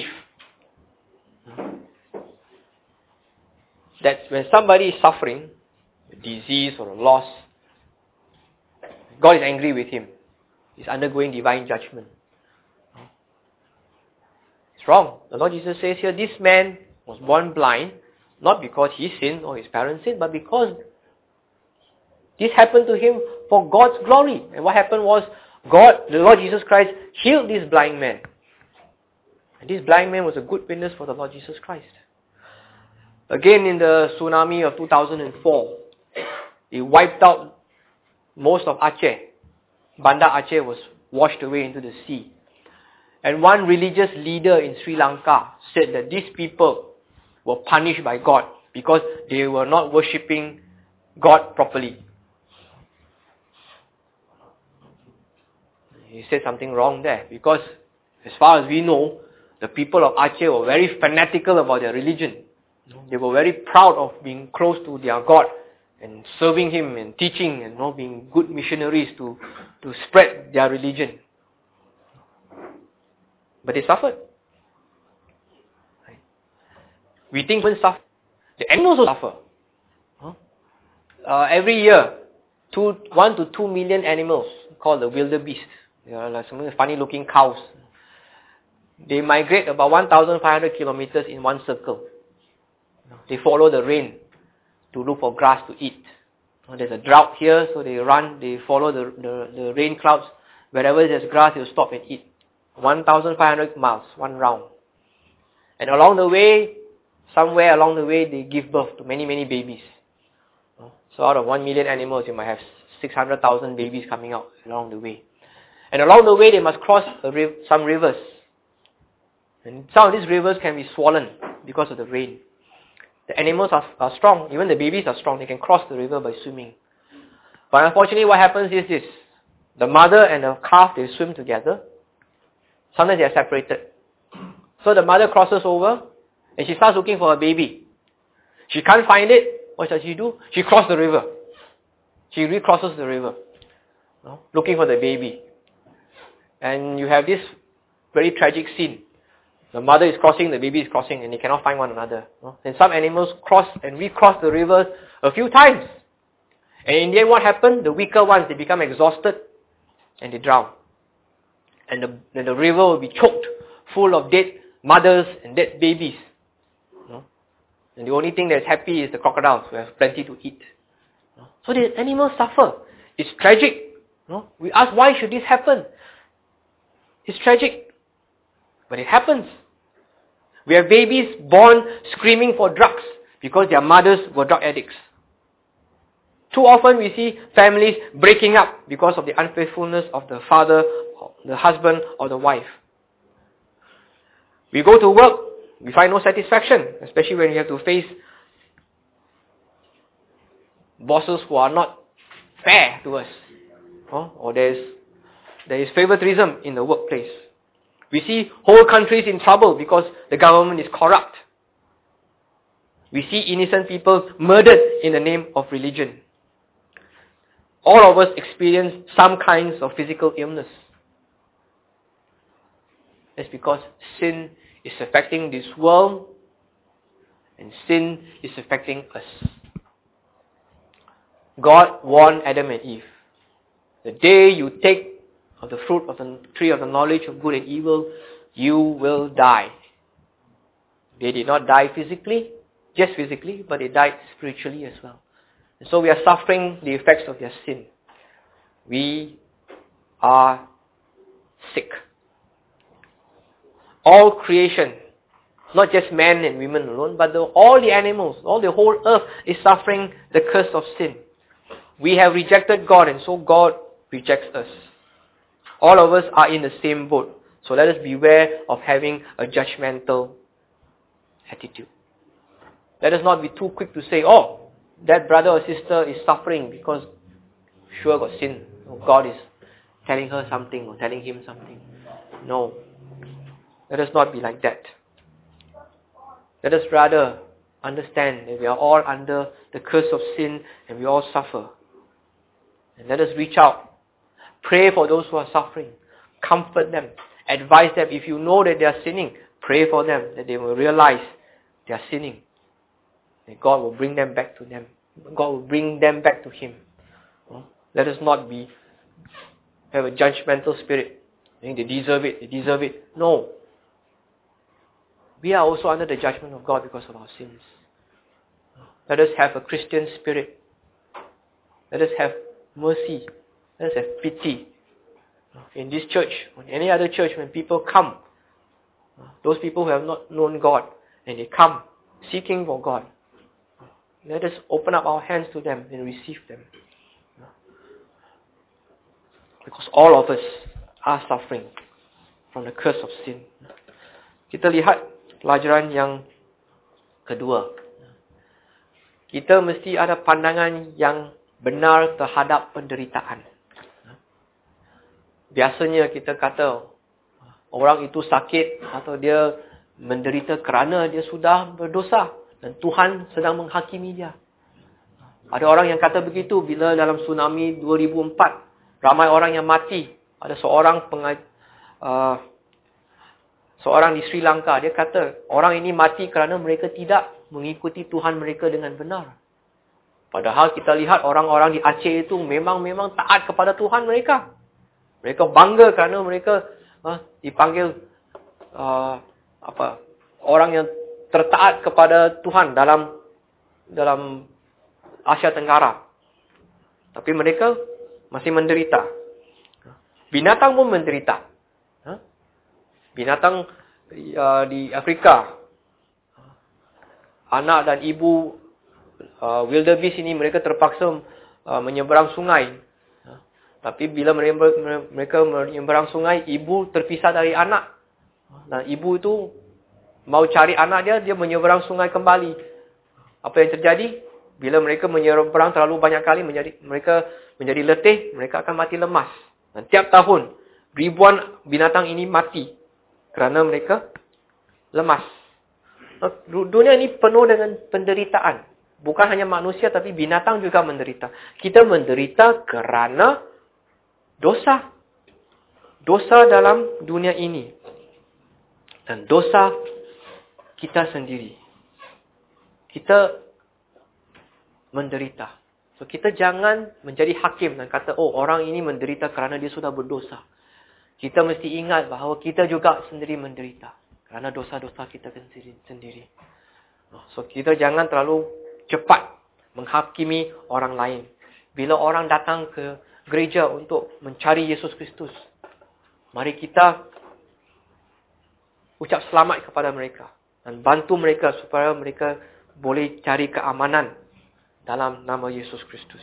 that when somebody is suffering a disease or a loss, God is angry with him. He's undergoing divine judgment. It's wrong. The Lord Jesus says here, this man was born blind, not because he sinned or his parents sinned, but because this happened to him for God's glory. And what happened was, God, the Lord Jesus Christ, healed this blind man. And this blind man was a good witness for the Lord Jesus Christ. Again, in the tsunami of two thousand four, it wiped out most of Aceh. Banda Aceh was washed away into the sea. And one religious leader in Sri Lanka said that these people were punished by God because they were not worshipping God properly. He said something wrong there, because as far as we know, the people of Aceh were very fanatical about their religion. They were very proud of being close to their God and serving Him and teaching and you know, being good missionaries to, to spread their religion. But they suffered. We think when suffer, the animals also suffer. Huh? Uh, every year, two, one to two million animals called the wildebeest. They are like some funny looking cows. They migrate about one thousand five hundred kilometers in one circle. They follow the rain to look for grass to eat. There's a drought here, so they run, they follow the, the, the rain clouds. Wherever there's grass, they'll stop and eat. one thousand five hundred miles, one round. And along the way, somewhere along the way, they give birth to many, many babies. So out of one million animals, you might have six hundred thousand babies coming out along the way. And along the way, they must cross a riv- some rivers. And some of these rivers can be swollen because of the rain. The animals are, are strong. Even the babies are strong. They can cross the river by swimming. But unfortunately, what happens is this. The mother and the calf, they swim together. Sometimes they are separated. So the mother crosses over and she starts looking for a baby. She can't find it. What does she do? She crosses the river. She recrosses the river, you know, looking for the baby. And you have this very tragic scene. The mother is crossing, the baby is crossing, and they cannot find one another. You know? And some animals cross and recross the rivers a few times. And in the end, what happened? The weaker ones, they become exhausted and they drown. And the, then the river will be choked, full of dead mothers and dead babies. You know? And the only thing that's happy is the crocodiles, who have plenty to eat. You know? So the animals suffer. It's tragic. You know? We ask, why should this happen? It's tragic. But it happens. We have babies born screaming for drugs because their mothers were drug addicts. Too often we see families breaking up because of the unfaithfulness of the father, the husband, or the wife. We go to work, we find no satisfaction, especially when we have to face bosses who are not fair to us. Or there's, there is favoritism in the workplace. We see whole countries in trouble because the government is corrupt. We see innocent people murdered in the name of religion. All of us experience some kinds of physical illness. That's because sin is affecting this world, and sin is affecting us. God warned Adam and Eve, the day you take of the fruit of the tree of the knowledge of good and evil, you will die. They did not die physically, just physically, but they died spiritually as well. And so we are suffering the effects of their sin. We are sick. All creation, not just men and women alone, but the, all the animals, all the whole earth is suffering the curse of sin. We have rejected God, and so God rejects us. All of us are in the same boat. So let us beware of having a judgmental attitude. Let us not be too quick to say, oh, that brother or sister is suffering because sure got sin. Or God is telling her something or telling him something. No. Let us not be like that. Let us rather understand that we are all under the curse of sin and we all suffer. And let us reach out. Pray for those who are suffering. Comfort them. Advise them. If you know that they are sinning, pray for them, that they will realize they are sinning. And God will bring them back to them. God will bring them back to Him. Let us not be have a judgmental spirit. They deserve it. They deserve it. No. We are also under the judgment of God because of our sins. Let us have a Christian spirit. Let us have mercy. Let us have pity. In this church, or any other church, when people come, those people who have not known God, and they come seeking for God, let us open up our hands to them and receive them. Because all of us are suffering from the curse of sin. Kita lihat pelajaran yang kedua. Kita mesti ada pandangan yang benar terhadap penderitaan. Biasanya kita kata orang itu sakit atau dia menderita kerana dia sudah berdosa dan Tuhan sedang menghakimi dia. Ada orang yang kata begitu bila dalam tsunami dua ribu empat ramai orang yang mati. Ada seorang pengaj, uh, seorang di Sri Lanka, dia kata orang ini mati kerana mereka tidak mengikuti Tuhan mereka dengan benar. Padahal kita lihat orang-orang di Aceh itu memang-memang taat kepada Tuhan mereka. Mereka bangga kerana mereka uh, dipanggil uh, apa orang yang tertaat kepada Tuhan dalam dalam Asia Tenggara. Tapi mereka masih menderita. Binatang pun menderita. Binatang uh, di Afrika, anak dan ibu uh, wildebeest ini mereka terpaksa uh, menyeberang sungai. Tapi bila mereka, mereka menyeberang sungai, ibu terpisah dari anak. Dan ibu itu mau cari anak dia, dia menyeberang sungai kembali. Apa yang terjadi? Bila mereka menyeberang terlalu banyak kali, menjadi, mereka menjadi letih, mereka akan mati lemas. Dan tiap tahun, ribuan binatang ini mati kerana mereka lemas. Dunia ini penuh dengan penderitaan. Bukan hanya manusia, tapi binatang juga menderita. Kita menderita kerana dosa. Dosa dalam dunia ini. Dan dosa kita sendiri. Kita menderita. So, kita jangan menjadi hakim dan kata, oh, orang ini menderita kerana dia sudah berdosa. Kita mesti ingat bahawa kita juga sendiri menderita kerana dosa-dosa kita sendiri. So, kita jangan terlalu cepat menghakimi orang lain. Bila orang datang ke gereja untuk mencari Yesus Kristus, mari kita ucap selamat kepada mereka dan bantu mereka supaya mereka boleh cari keamanan dalam nama Yesus Kristus.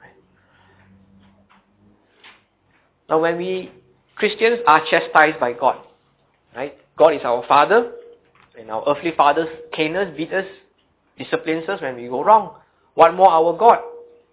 Now when we Christians are chastised by God, right? God is our Father, and our earthly fathers cane us, beat us, disciplines us when we go wrong. What more our God?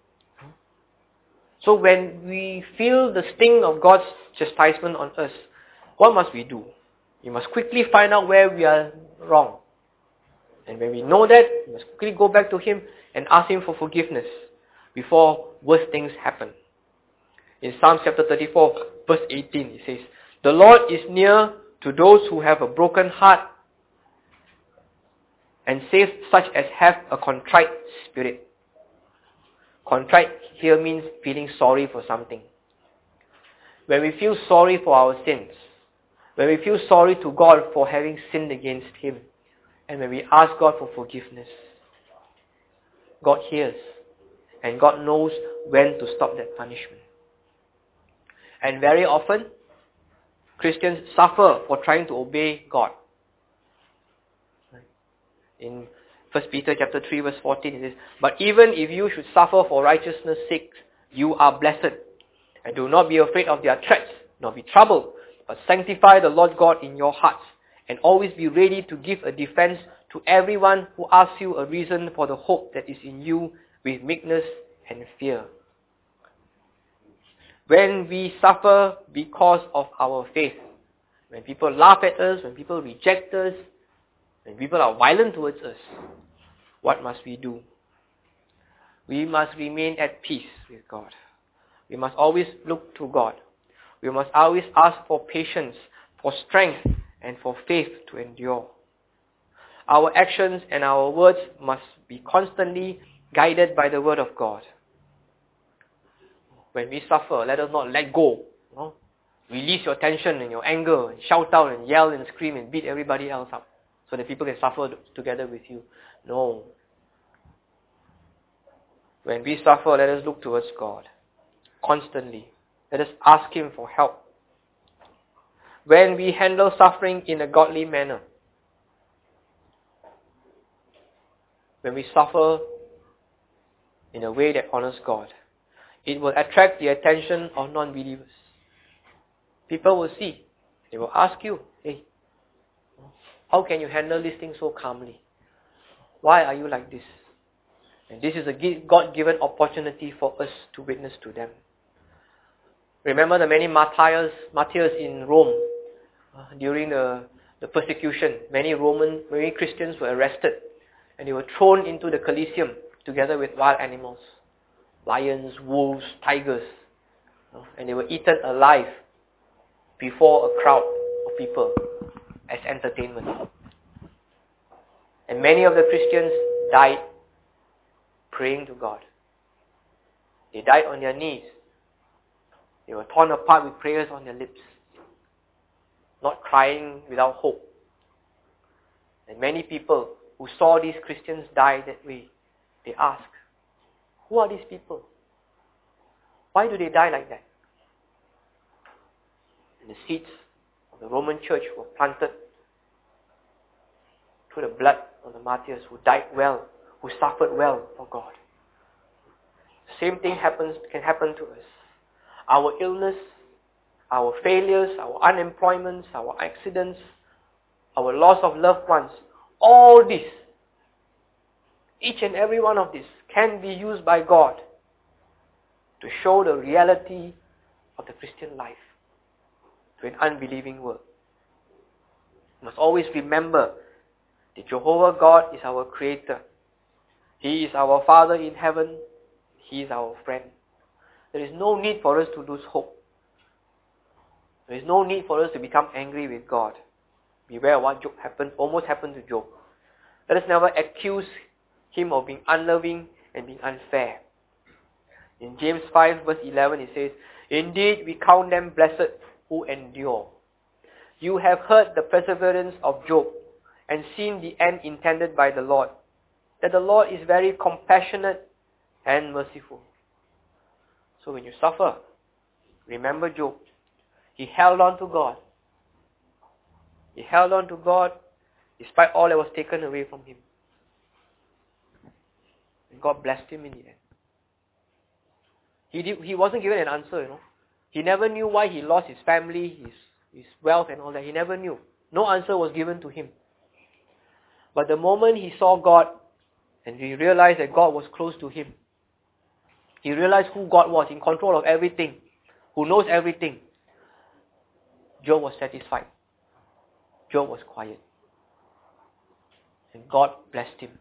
So when we feel the sting of God's chastisement on us, what must we do? We must quickly find out where we are wrong. And when we know that, we must quickly go back to Him and ask Him for forgiveness before worse things happen. In Psalm chapter thirty-four, verse eighteen, it says, "The Lord is near to to those who have a broken heart, and save such as have a contrite spirit. Contrite here means feeling sorry for something. When we feel sorry for our sins, when we feel sorry to God for having sinned against Him, and when we ask God for forgiveness, God hears, and God knows when to stop that punishment. And very often, Christians suffer for trying to obey God. In First Peter chapter three verse fourteen, it says, "But even if you should suffer for righteousness' sake, you are blessed. And do not be afraid of their threats, nor be troubled, but sanctify the Lord God in your hearts, and always be ready to give a defense to everyone who asks you a reason for the hope that is in you with meekness and fear." When we suffer because of our faith, when people laugh at us, when people reject us, when people are violent towards us, what must we do? We must remain at peace with God. We must always look to God. We must always ask for patience, for strength, and for faith to endure. Our actions and our words must be constantly guided by the Word of God. When we suffer, let us not let go. You know? Release your tension and your anger, and shout out and yell and scream and beat everybody else up, so that people can suffer together with you. No. When we suffer, let us look towards God constantly. Let us ask Him for help. When we handle suffering in a godly manner, when we suffer in a way that honors God, it will attract the attention of non-believers. People will see. They will ask you, "Hey, how can you handle this thing so calmly? Why are you like this?" And this is a God-given opportunity for us to witness to them. Remember the many martyrs, martyrs in Rome uh, during the, the persecution. Many Roman, many Christians were arrested, and they were thrown into the Colosseum together with wild animals, lions, wolves, tigers, uh, and they were eaten alive before a crowd of people as entertainment. And many of the Christians died praying to God. They died on their knees. They were torn apart with prayers on their lips, not crying without hope. And many people who saw these Christians die that way, they ask, who are these people? Why do they die like that? And the seeds of the Roman church were planted through the blood of the martyrs who died well, who suffered well for God. The same thing happens can happen to us. Our illness, our failures, our unemployments, our accidents, our loss of loved ones, all this, each and every one of these can be used by God to show the reality of the Christian life to an unbelieving world. We must always remember that Jehovah God is our Creator. He is our Father in heaven. He is our friend. There is no need for us to lose hope. There is no need for us to become angry with God. Beware of what Job happened, almost happened to Job. Let us never accuse him of being unloving and being unfair. In James five verse eleven it says, "Indeed we count them blessed who endure. You have heard the perseverance of Job and seen the end intended by the Lord, that the Lord is very compassionate and merciful." So when you suffer, remember Job. He held on to God. He held on to God despite all that was taken away from him. And God blessed him in the end. He did, he wasn't given an answer, you know. He never knew why he lost his family, his, his wealth and all that. He never knew. No answer was given to him. But the moment he saw God and he realized that God was close to him, he realized who God was, in control of everything, who knows everything, Job was satisfied. Job was quiet. And God blessed him.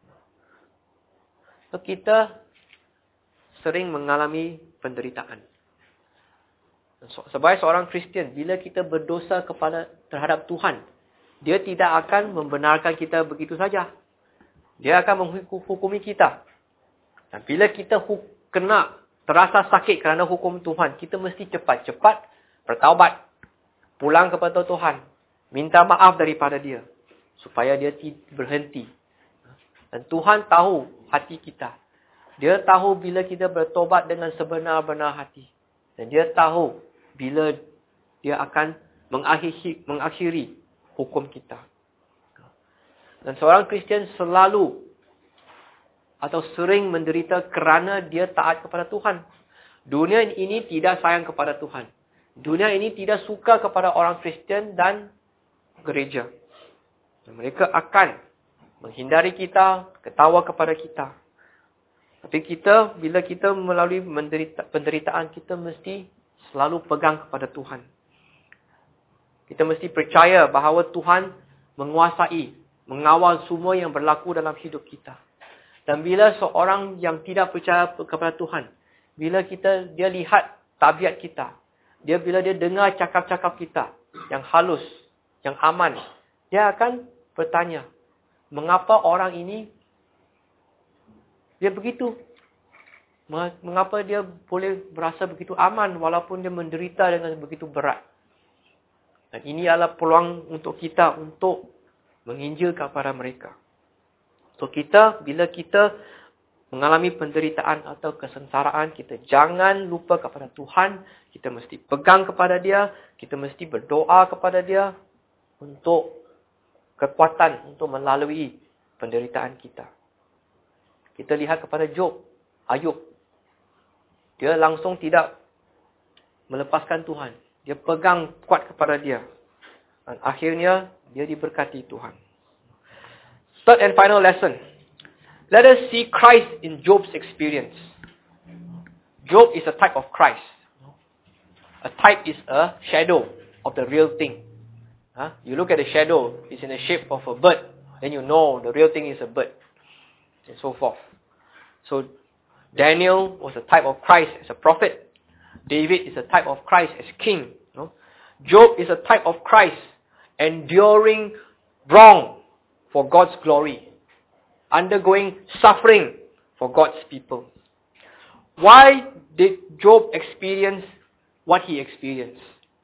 So kita sering mengalami penderitaan. Sebagai seorang Kristian, bila kita berdosa kepada terhadap Tuhan, dia tidak akan membenarkan kita begitu saja. Dia akan menghukumi kita. Dan bila kita kena terasa sakit kerana hukum Tuhan, kita mesti cepat-cepat bertaubat, pulang kepada Tuhan, minta maaf daripada dia, supaya dia berhenti. Dan Tuhan tahu hati kita. Dia tahu bila kita bertobat dengan sebenar-benar hati. Dan dia tahu bila dia akan mengakhiri, mengakhiri hukum kita. Dan seorang Kristian selalu atau sering menderita kerana dia taat kepada Tuhan. Dunia ini tidak sayang kepada Tuhan. Dunia ini tidak suka kepada orang Kristian dan gereja. Dan mereka akan menghindari kita, ketawa kepada kita. Tapi kita, bila kita melalui menderita, penderitaan, kita mesti selalu pegang kepada Tuhan. Kita mesti percaya bahawa Tuhan menguasai, mengawal semua yang berlaku dalam hidup kita. Dan bila seorang yang tidak percaya kepada Tuhan, bila kita dia lihat tabiat kita, dia bila dia dengar cakap-cakap kita yang halus, yang aman, dia akan bertanya, mengapa orang ini dia begitu? Mengapa dia boleh berasa begitu aman walaupun dia menderita dengan begitu berat? Dan ini adalah peluang untuk kita untuk menginjil kepada mereka. So kita, bila kita mengalami penderitaan atau kesengsaraan, kita jangan lupa kepada Tuhan. Kita mesti pegang kepada dia. Kita mesti berdoa kepada dia untuk kekuatan untuk melalui penderitaan kita. Kita lihat kepada Job, Ayub. Dia langsung tidak melepaskan Tuhan. Dia pegang kuat kepada dia. Dan akhirnya, dia diberkati Tuhan. Third and final lesson. Let us see Christ in Job's experience. Job is a type of Christ. A type is a shadow of the real thing. Huh? You look at the shadow, it's in the shape of a bird. Then you know the real thing is a bird. And so forth. So, Daniel was a type of Christ as a prophet. David is a type of Christ as king. No? Job is a type of Christ, enduring wrong for God's glory, undergoing suffering for God's people. Why did Job experience what he experienced?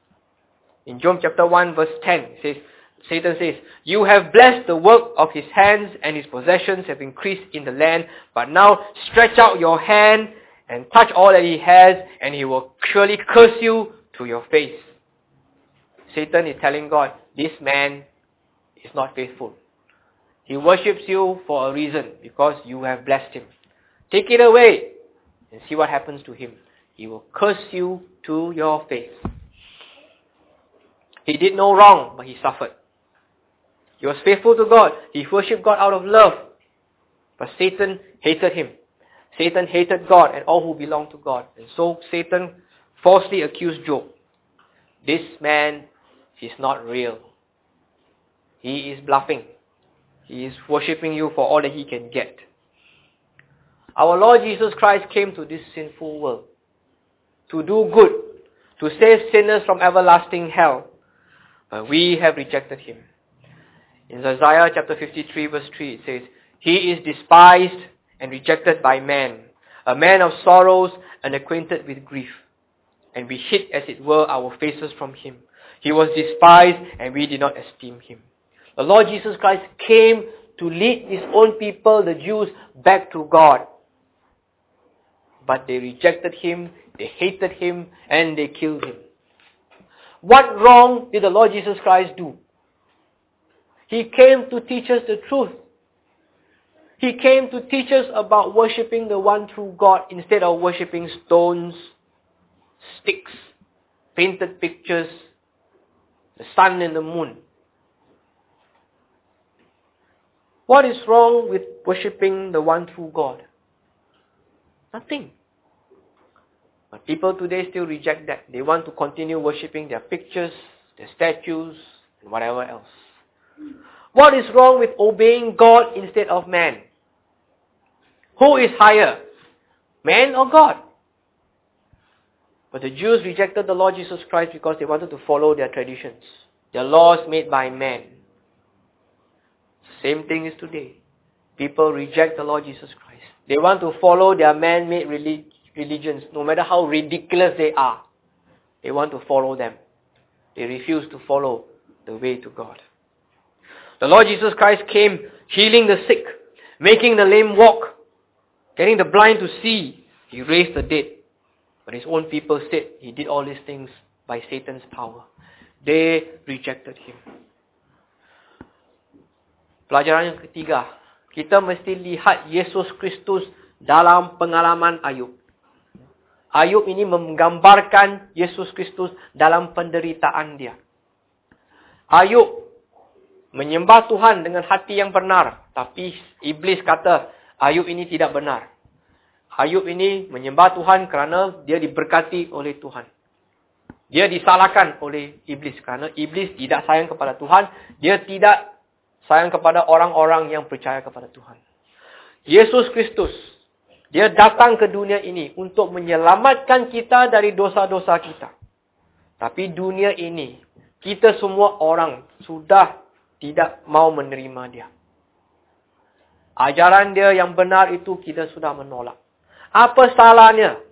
In Job chapter one verse ten, it says, Satan says, "You have blessed the work of his hands, and his possessions have increased in the land. But now stretch out your hand and touch all that he has, and he will surely curse you to your face." Satan is telling God, this man is not faithful. He worships you for a reason, because you have blessed him. Take it away and see what happens to him. He will curse you to your face. He did no wrong, but he suffered. He was faithful to God. He worshipped God out of love. But Satan hated him. Satan hated God and all who belong to God. And so Satan falsely accused Job. This man is not real. He is bluffing. He is worshipping you for all that he can get. Our Lord Jesus Christ came to this sinful world to do good, to save sinners from everlasting hell. But we have rejected him. In Isaiah chapter fifty-three verse three, it says, "He is despised and rejected by men, a man of sorrows and acquainted with grief. And we hid, as it were, our faces from him. He was despised, and we did not esteem him." The Lord Jesus Christ came to lead his own people, the Jews, back to God. But they rejected him, they hated him, and they killed him. What wrong did the Lord Jesus Christ do? He came to teach us the truth. He came to teach us about worshipping the one true God instead of worshipping stones, sticks, painted pictures, the sun and the moon. What is wrong with worshipping the one true God? Nothing. But people today still reject that. They want to continue worshipping their pictures, their statues, and whatever else. What is wrong with obeying God instead of man? Who is higher, man or God? But the Jews rejected the Lord Jesus Christ because they wanted to follow their traditions, their laws made by men. Same thing is today. People reject the Lord Jesus Christ. They want to follow their man-made relig- religions, no matter how ridiculous they are. They want to follow them. They refuse to follow the way to God. The Lord Jesus Christ came healing the sick, making the lame walk, getting the blind to see. He raised the dead. But his own people said he did all these things by Satan's power. They rejected him. Pelajaran yang ketiga, kita mesti lihat Yesus Kristus dalam pengalaman Ayub. Ayub ini menggambarkan Yesus Kristus dalam penderitaan dia. Ayub menyembah Tuhan dengan hati yang benar, tapi iblis kata Ayub ini tidak benar. Ayub ini menyembah Tuhan kerana dia diberkati oleh Tuhan. Dia disalahkan oleh iblis kerana iblis tidak sayang kepada Tuhan. Dia tidak sayang kepada orang-orang yang percaya kepada Tuhan. Yesus Kristus, dia datang ke dunia ini untuk menyelamatkan kita dari dosa-dosa kita. Tapi dunia ini, kita semua orang sudah tidak mau menerima dia. Ajaran dia yang benar itu kita sudah menolak. Apa salahnya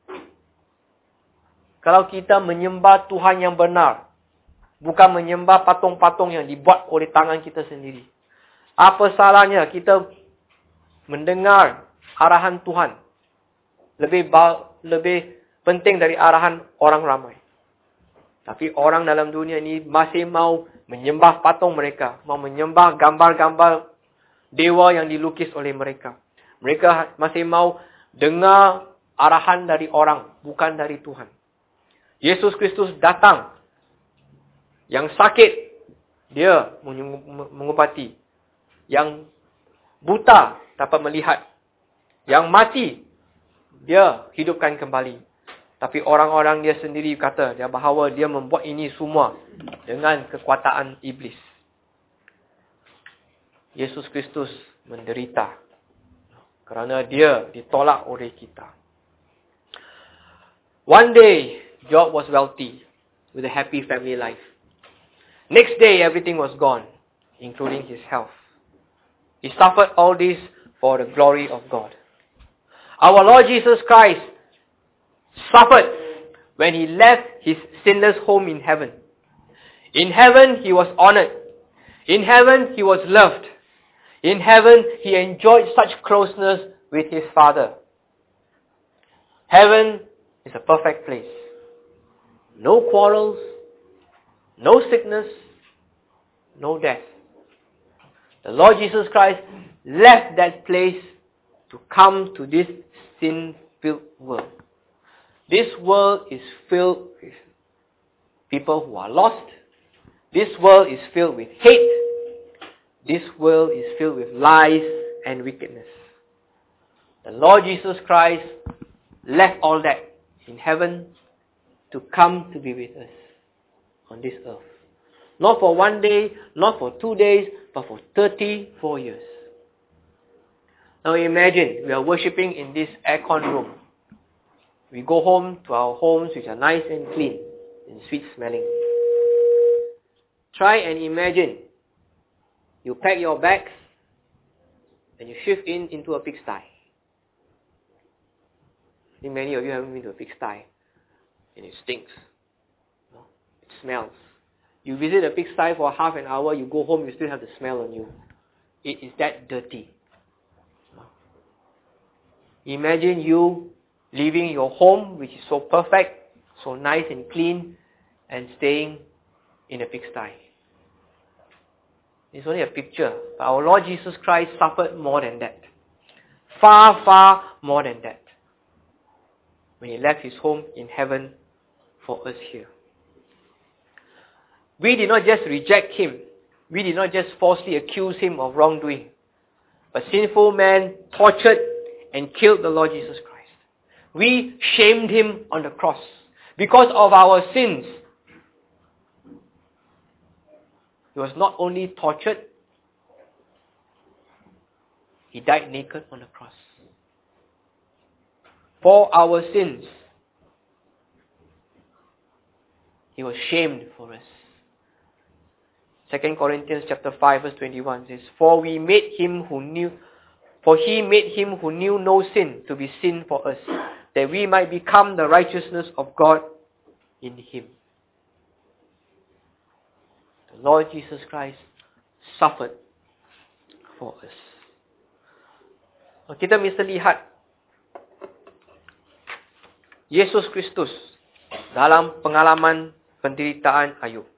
kalau kita menyembah Tuhan yang benar, bukan menyembah patung-patung yang dibuat oleh tangan kita sendiri? Apa salahnya kita mendengar arahan Tuhan lebih lebih penting dari arahan orang ramai? Tapi orang dalam dunia ini masih mau menyembah patung mereka, mau menyembah gambar-gambar dewa yang dilukis oleh mereka. Mereka masih mau dengar arahan dari orang, bukan dari Tuhan. Yesus Kristus datang. Yang sakit, dia mengubati. Yang buta dapat melihat. Yang mati, dia hidupkan kembali. Tapi orang-orang dia sendiri kata dia bahawa dia membuat ini semua dengan kekuatan iblis. Yesus Kristus menderita kerana dia ditolak oleh kita. One day, Job was wealthy with a happy family life. Next day, everything was gone, including his health. He suffered all this for the glory of God. Our Lord Jesus Christ suffered when he left his sinless home in heaven. In heaven, he was honored. In heaven, he was loved. In heaven, he enjoyed such closeness with his Father. Heaven is a perfect place. No quarrels, no sickness, no death. The Lord Jesus Christ left that place to come to this sin-filled world. This world is filled with people who are lost. This world is filled with hate. This world is filled with lies and wickedness. The Lord Jesus Christ left all that in heaven to come to be with us on this earth. Not for one day, not for two days, but for thirty-four years. Now imagine we are worshipping in this aircon room. We go home to our homes which are nice and clean and sweet smelling. Try and imagine you pack your bags and you shift in into a pigsty. I think many of you haven't been to a pigsty and it stinks. It smells. You visit a pigsty for half an hour, you go home, you still have the smell on you. It is that dirty. Imagine you leaving your home, which is so perfect, so nice and clean, and staying in a pigsty. It's only a picture, but our Lord Jesus Christ suffered more than that. Far, far more than that. When he left his home in heaven for us here. We did not just reject him. We did not just falsely accuse him of wrongdoing. But sinful man tortured and killed the Lord Jesus Christ. We shamed him on the cross because of our sins. He was not only tortured, he died naked on the cross. For our sins, He was shamed for us. Second Corinthians chapter five verse twenty-one says, For we made him who knew, for he made him who knew no sin to be sin for us, that we might become the righteousness of God in him. The Lord Jesus Christ suffered for us. Kita mesti lihat Yesus Kristus dalam pengalaman penderitaan Ayub.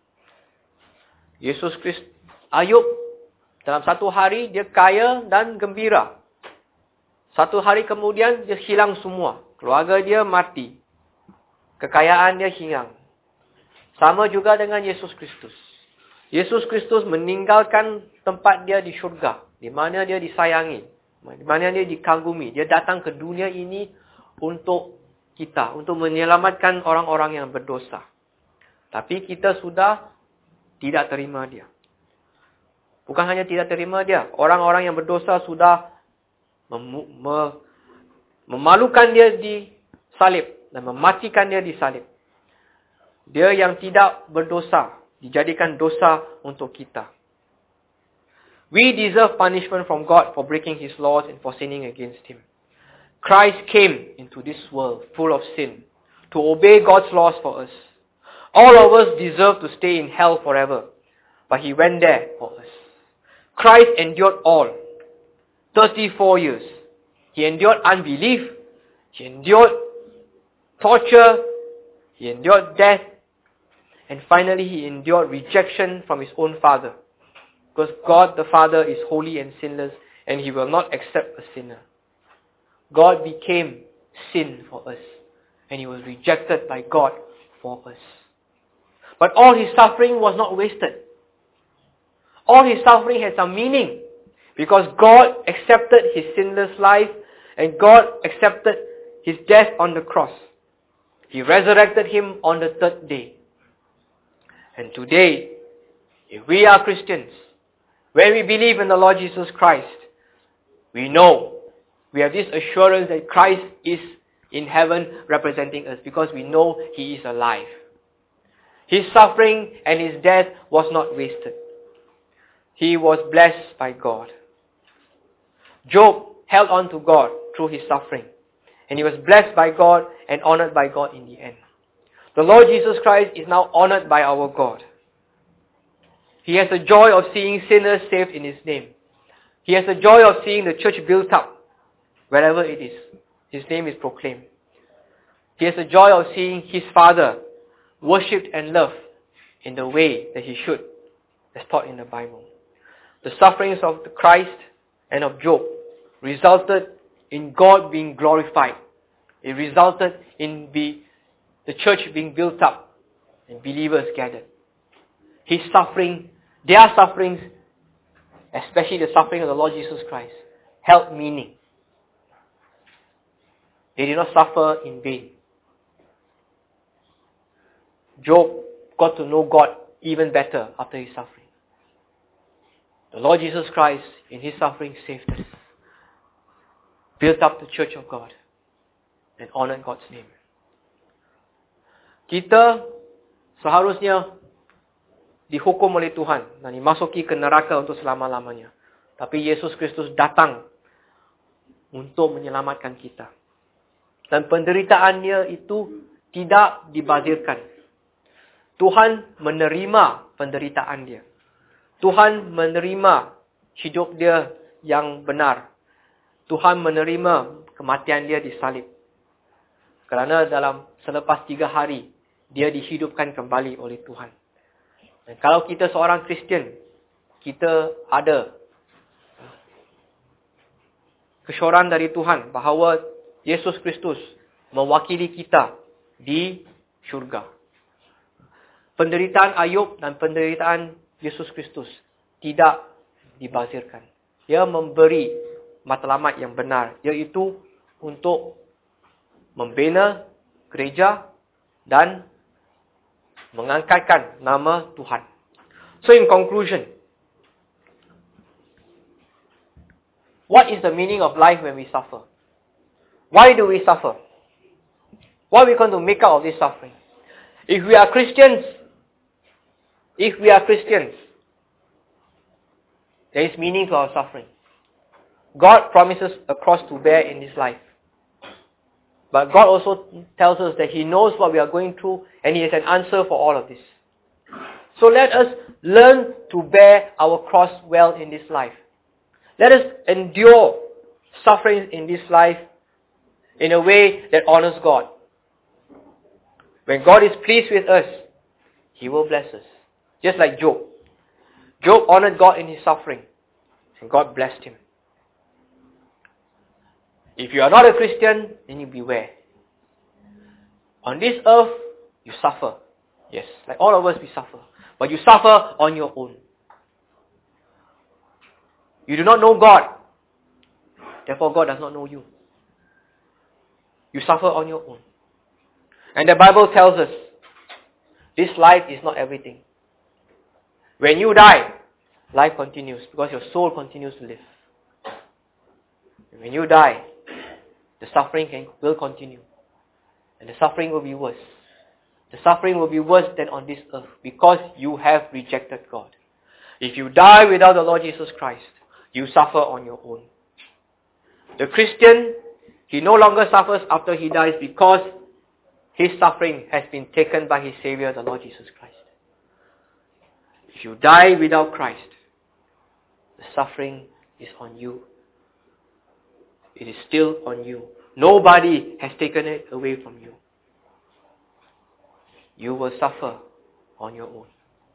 Yesus Kristus, Ayub dalam satu hari dia kaya dan gembira. Satu hari kemudian dia hilang semua. Keluarga dia mati. Kekayaan dia hilang. Sama juga dengan Yesus Kristus. Yesus Kristus meninggalkan tempat dia di syurga, di mana dia disayangi, di mana dia dikagumi. Dia datang ke dunia ini untuk kita, untuk menyelamatkan orang-orang yang berdosa. Tapi kita sudah tidak terima dia. Bukan hanya tidak terima dia, orang-orang yang berdosa sudah mem- me- memalukan dia di salib dan mematikan dia di salib. Dia yang tidak berdosa dijadikan dosa untuk kita. We deserve punishment from God for breaking His laws and for sinning against Him. Christ came into this world full of sin to obey God's laws for us. All of us deserve to stay in hell forever, but He went there for us. Christ endured all. thirty-four years. He endured unbelief. He endured torture. He endured death. And finally, He endured rejection from His own Father. Because God the Father is holy and sinless, and He will not accept a sinner. God became sin for us, and He was rejected by God for us. But all His suffering was not wasted. All His suffering had some meaning, because God accepted His sinless life, and God accepted His death on the cross. He resurrected Him on the third day. And today, if we are Christians, when we believe in the Lord Jesus Christ, we know, we have this assurance that Christ is in heaven representing us, because we know He is alive. His suffering and His death was not wasted. He was blessed by God. Job held on to God through his suffering, and he was blessed by God and honored by God in the end. The Lord Jesus Christ is now honored by our God. He has the joy of seeing sinners saved in His name. He has the joy of seeing the church built up wherever it is. His name is proclaimed. He has the joy of seeing His Father worshipped and loved in the way that He should, as taught in the Bible. The sufferings of the Christ and of Job resulted in God being glorified. It resulted in the, the church being built up and believers gathered. His suffering, their sufferings, especially the suffering of the Lord Jesus Christ, held meaning. They did not suffer in vain. Job got to know God even better after his suffering. The Lord Jesus Christ, in His suffering, saved us, built up the church of God, and honored God's name. Kita seharusnya dihukum oleh Tuhan dan dimasuki ke neraka untuk selama-lamanya. Tapi Yesus Kristus datang untuk menyelamatkan kita. Dan penderitaan-Nya itu tidak dibazirkan. Tuhan menerima penderitaan Dia. Tuhan menerima hidup Dia yang benar. Tuhan menerima kematian Dia di salib. Kerana dalam selepas tiga hari, Dia dihidupkan kembali oleh Tuhan. Dan kalau kita seorang Kristian, kita ada kesyoran dari Tuhan bahawa Yesus Kristus mewakili kita di syurga. Penderitaan Ayub dan penderitaan Yesus Kristus tidak dibazirkan. Dia memberi matlamat yang benar, iaitu untuk membina gereja dan mengangkatkan nama Tuhan. So in conclusion, what is the meaning of life when we suffer? Why do we suffer? What are we going to make out of this suffering? If we are Christians, if we are Christians, there is meaning to our suffering. God promises a cross to bear in this life. But God also tells us that He knows what we are going through and He has an answer for all of this. So let us learn to bear our cross well in this life. Let us endure suffering in this life in a way that honors God. When God is pleased with us, He will bless us. Just like Job. Job honored God in his suffering, and God blessed him. If you are not a Christian, then you beware. On this earth, you suffer. Yes, like all of us, we suffer. But you suffer on your own. You do not know God. Therefore, God does not know you. You suffer on your own. And the Bible tells us, this life is not everything. When you die, life continues because your soul continues to live. And when you die, the suffering can, will continue. And the suffering will be worse. The suffering will be worse than on this earth because you have rejected God. If you die without the Lord Jesus Christ, you suffer on your own. The Christian, he no longer suffers after he dies because his suffering has been taken by his Savior, the Lord Jesus Christ. If you die without Christ, the suffering is on you. It is still on you. Nobody has taken it away from you. You will suffer on your own.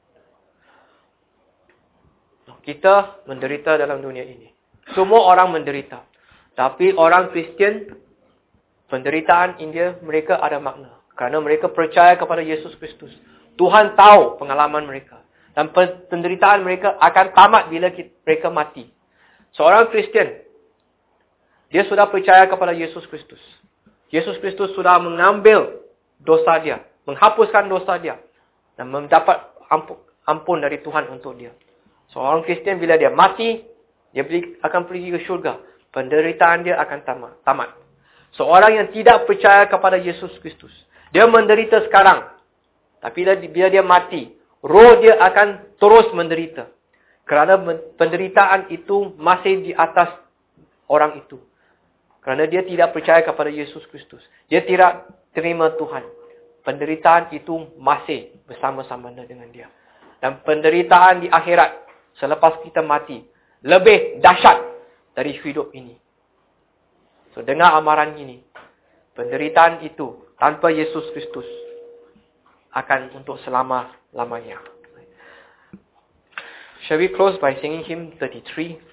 Kita menderita dalam dunia ini. Semua orang menderita. Tapi orang Kristian, penderitaan India mereka ada makna. Kerana mereka percaya kepada Yesus Kristus. Tuhan tahu pengalaman mereka. Dan penderitaan mereka akan tamat bila mereka mati. Seorang Kristian, dia sudah percaya kepada Yesus Kristus. Yesus Kristus sudah mengambil dosa dia. Menghapuskan dosa dia. Dan mendapat ampun, ampun dari Tuhan untuk dia. Seorang Kristian bila dia mati, dia akan pergi ke syurga. Penderitaan dia akan tamat. tamat. Seorang yang tidak percaya kepada Yesus Kristus, dia menderita sekarang. Tapi bila dia mati, roh dia akan terus menderita. Kerana penderitaan itu masih di atas orang itu. Kerana dia tidak percaya kepada Yesus Kristus. Dia tidak terima Tuhan. Penderitaan itu masih bersama-sama dengan dia. Dan penderitaan di akhirat, selepas kita mati, lebih dahsyat dari hidup ini. So, dengar amaran ini. Penderitaan itu, tanpa Yesus Kristus, akan untuk selama-lamanya. Shall we close by singing hymn thirty-three?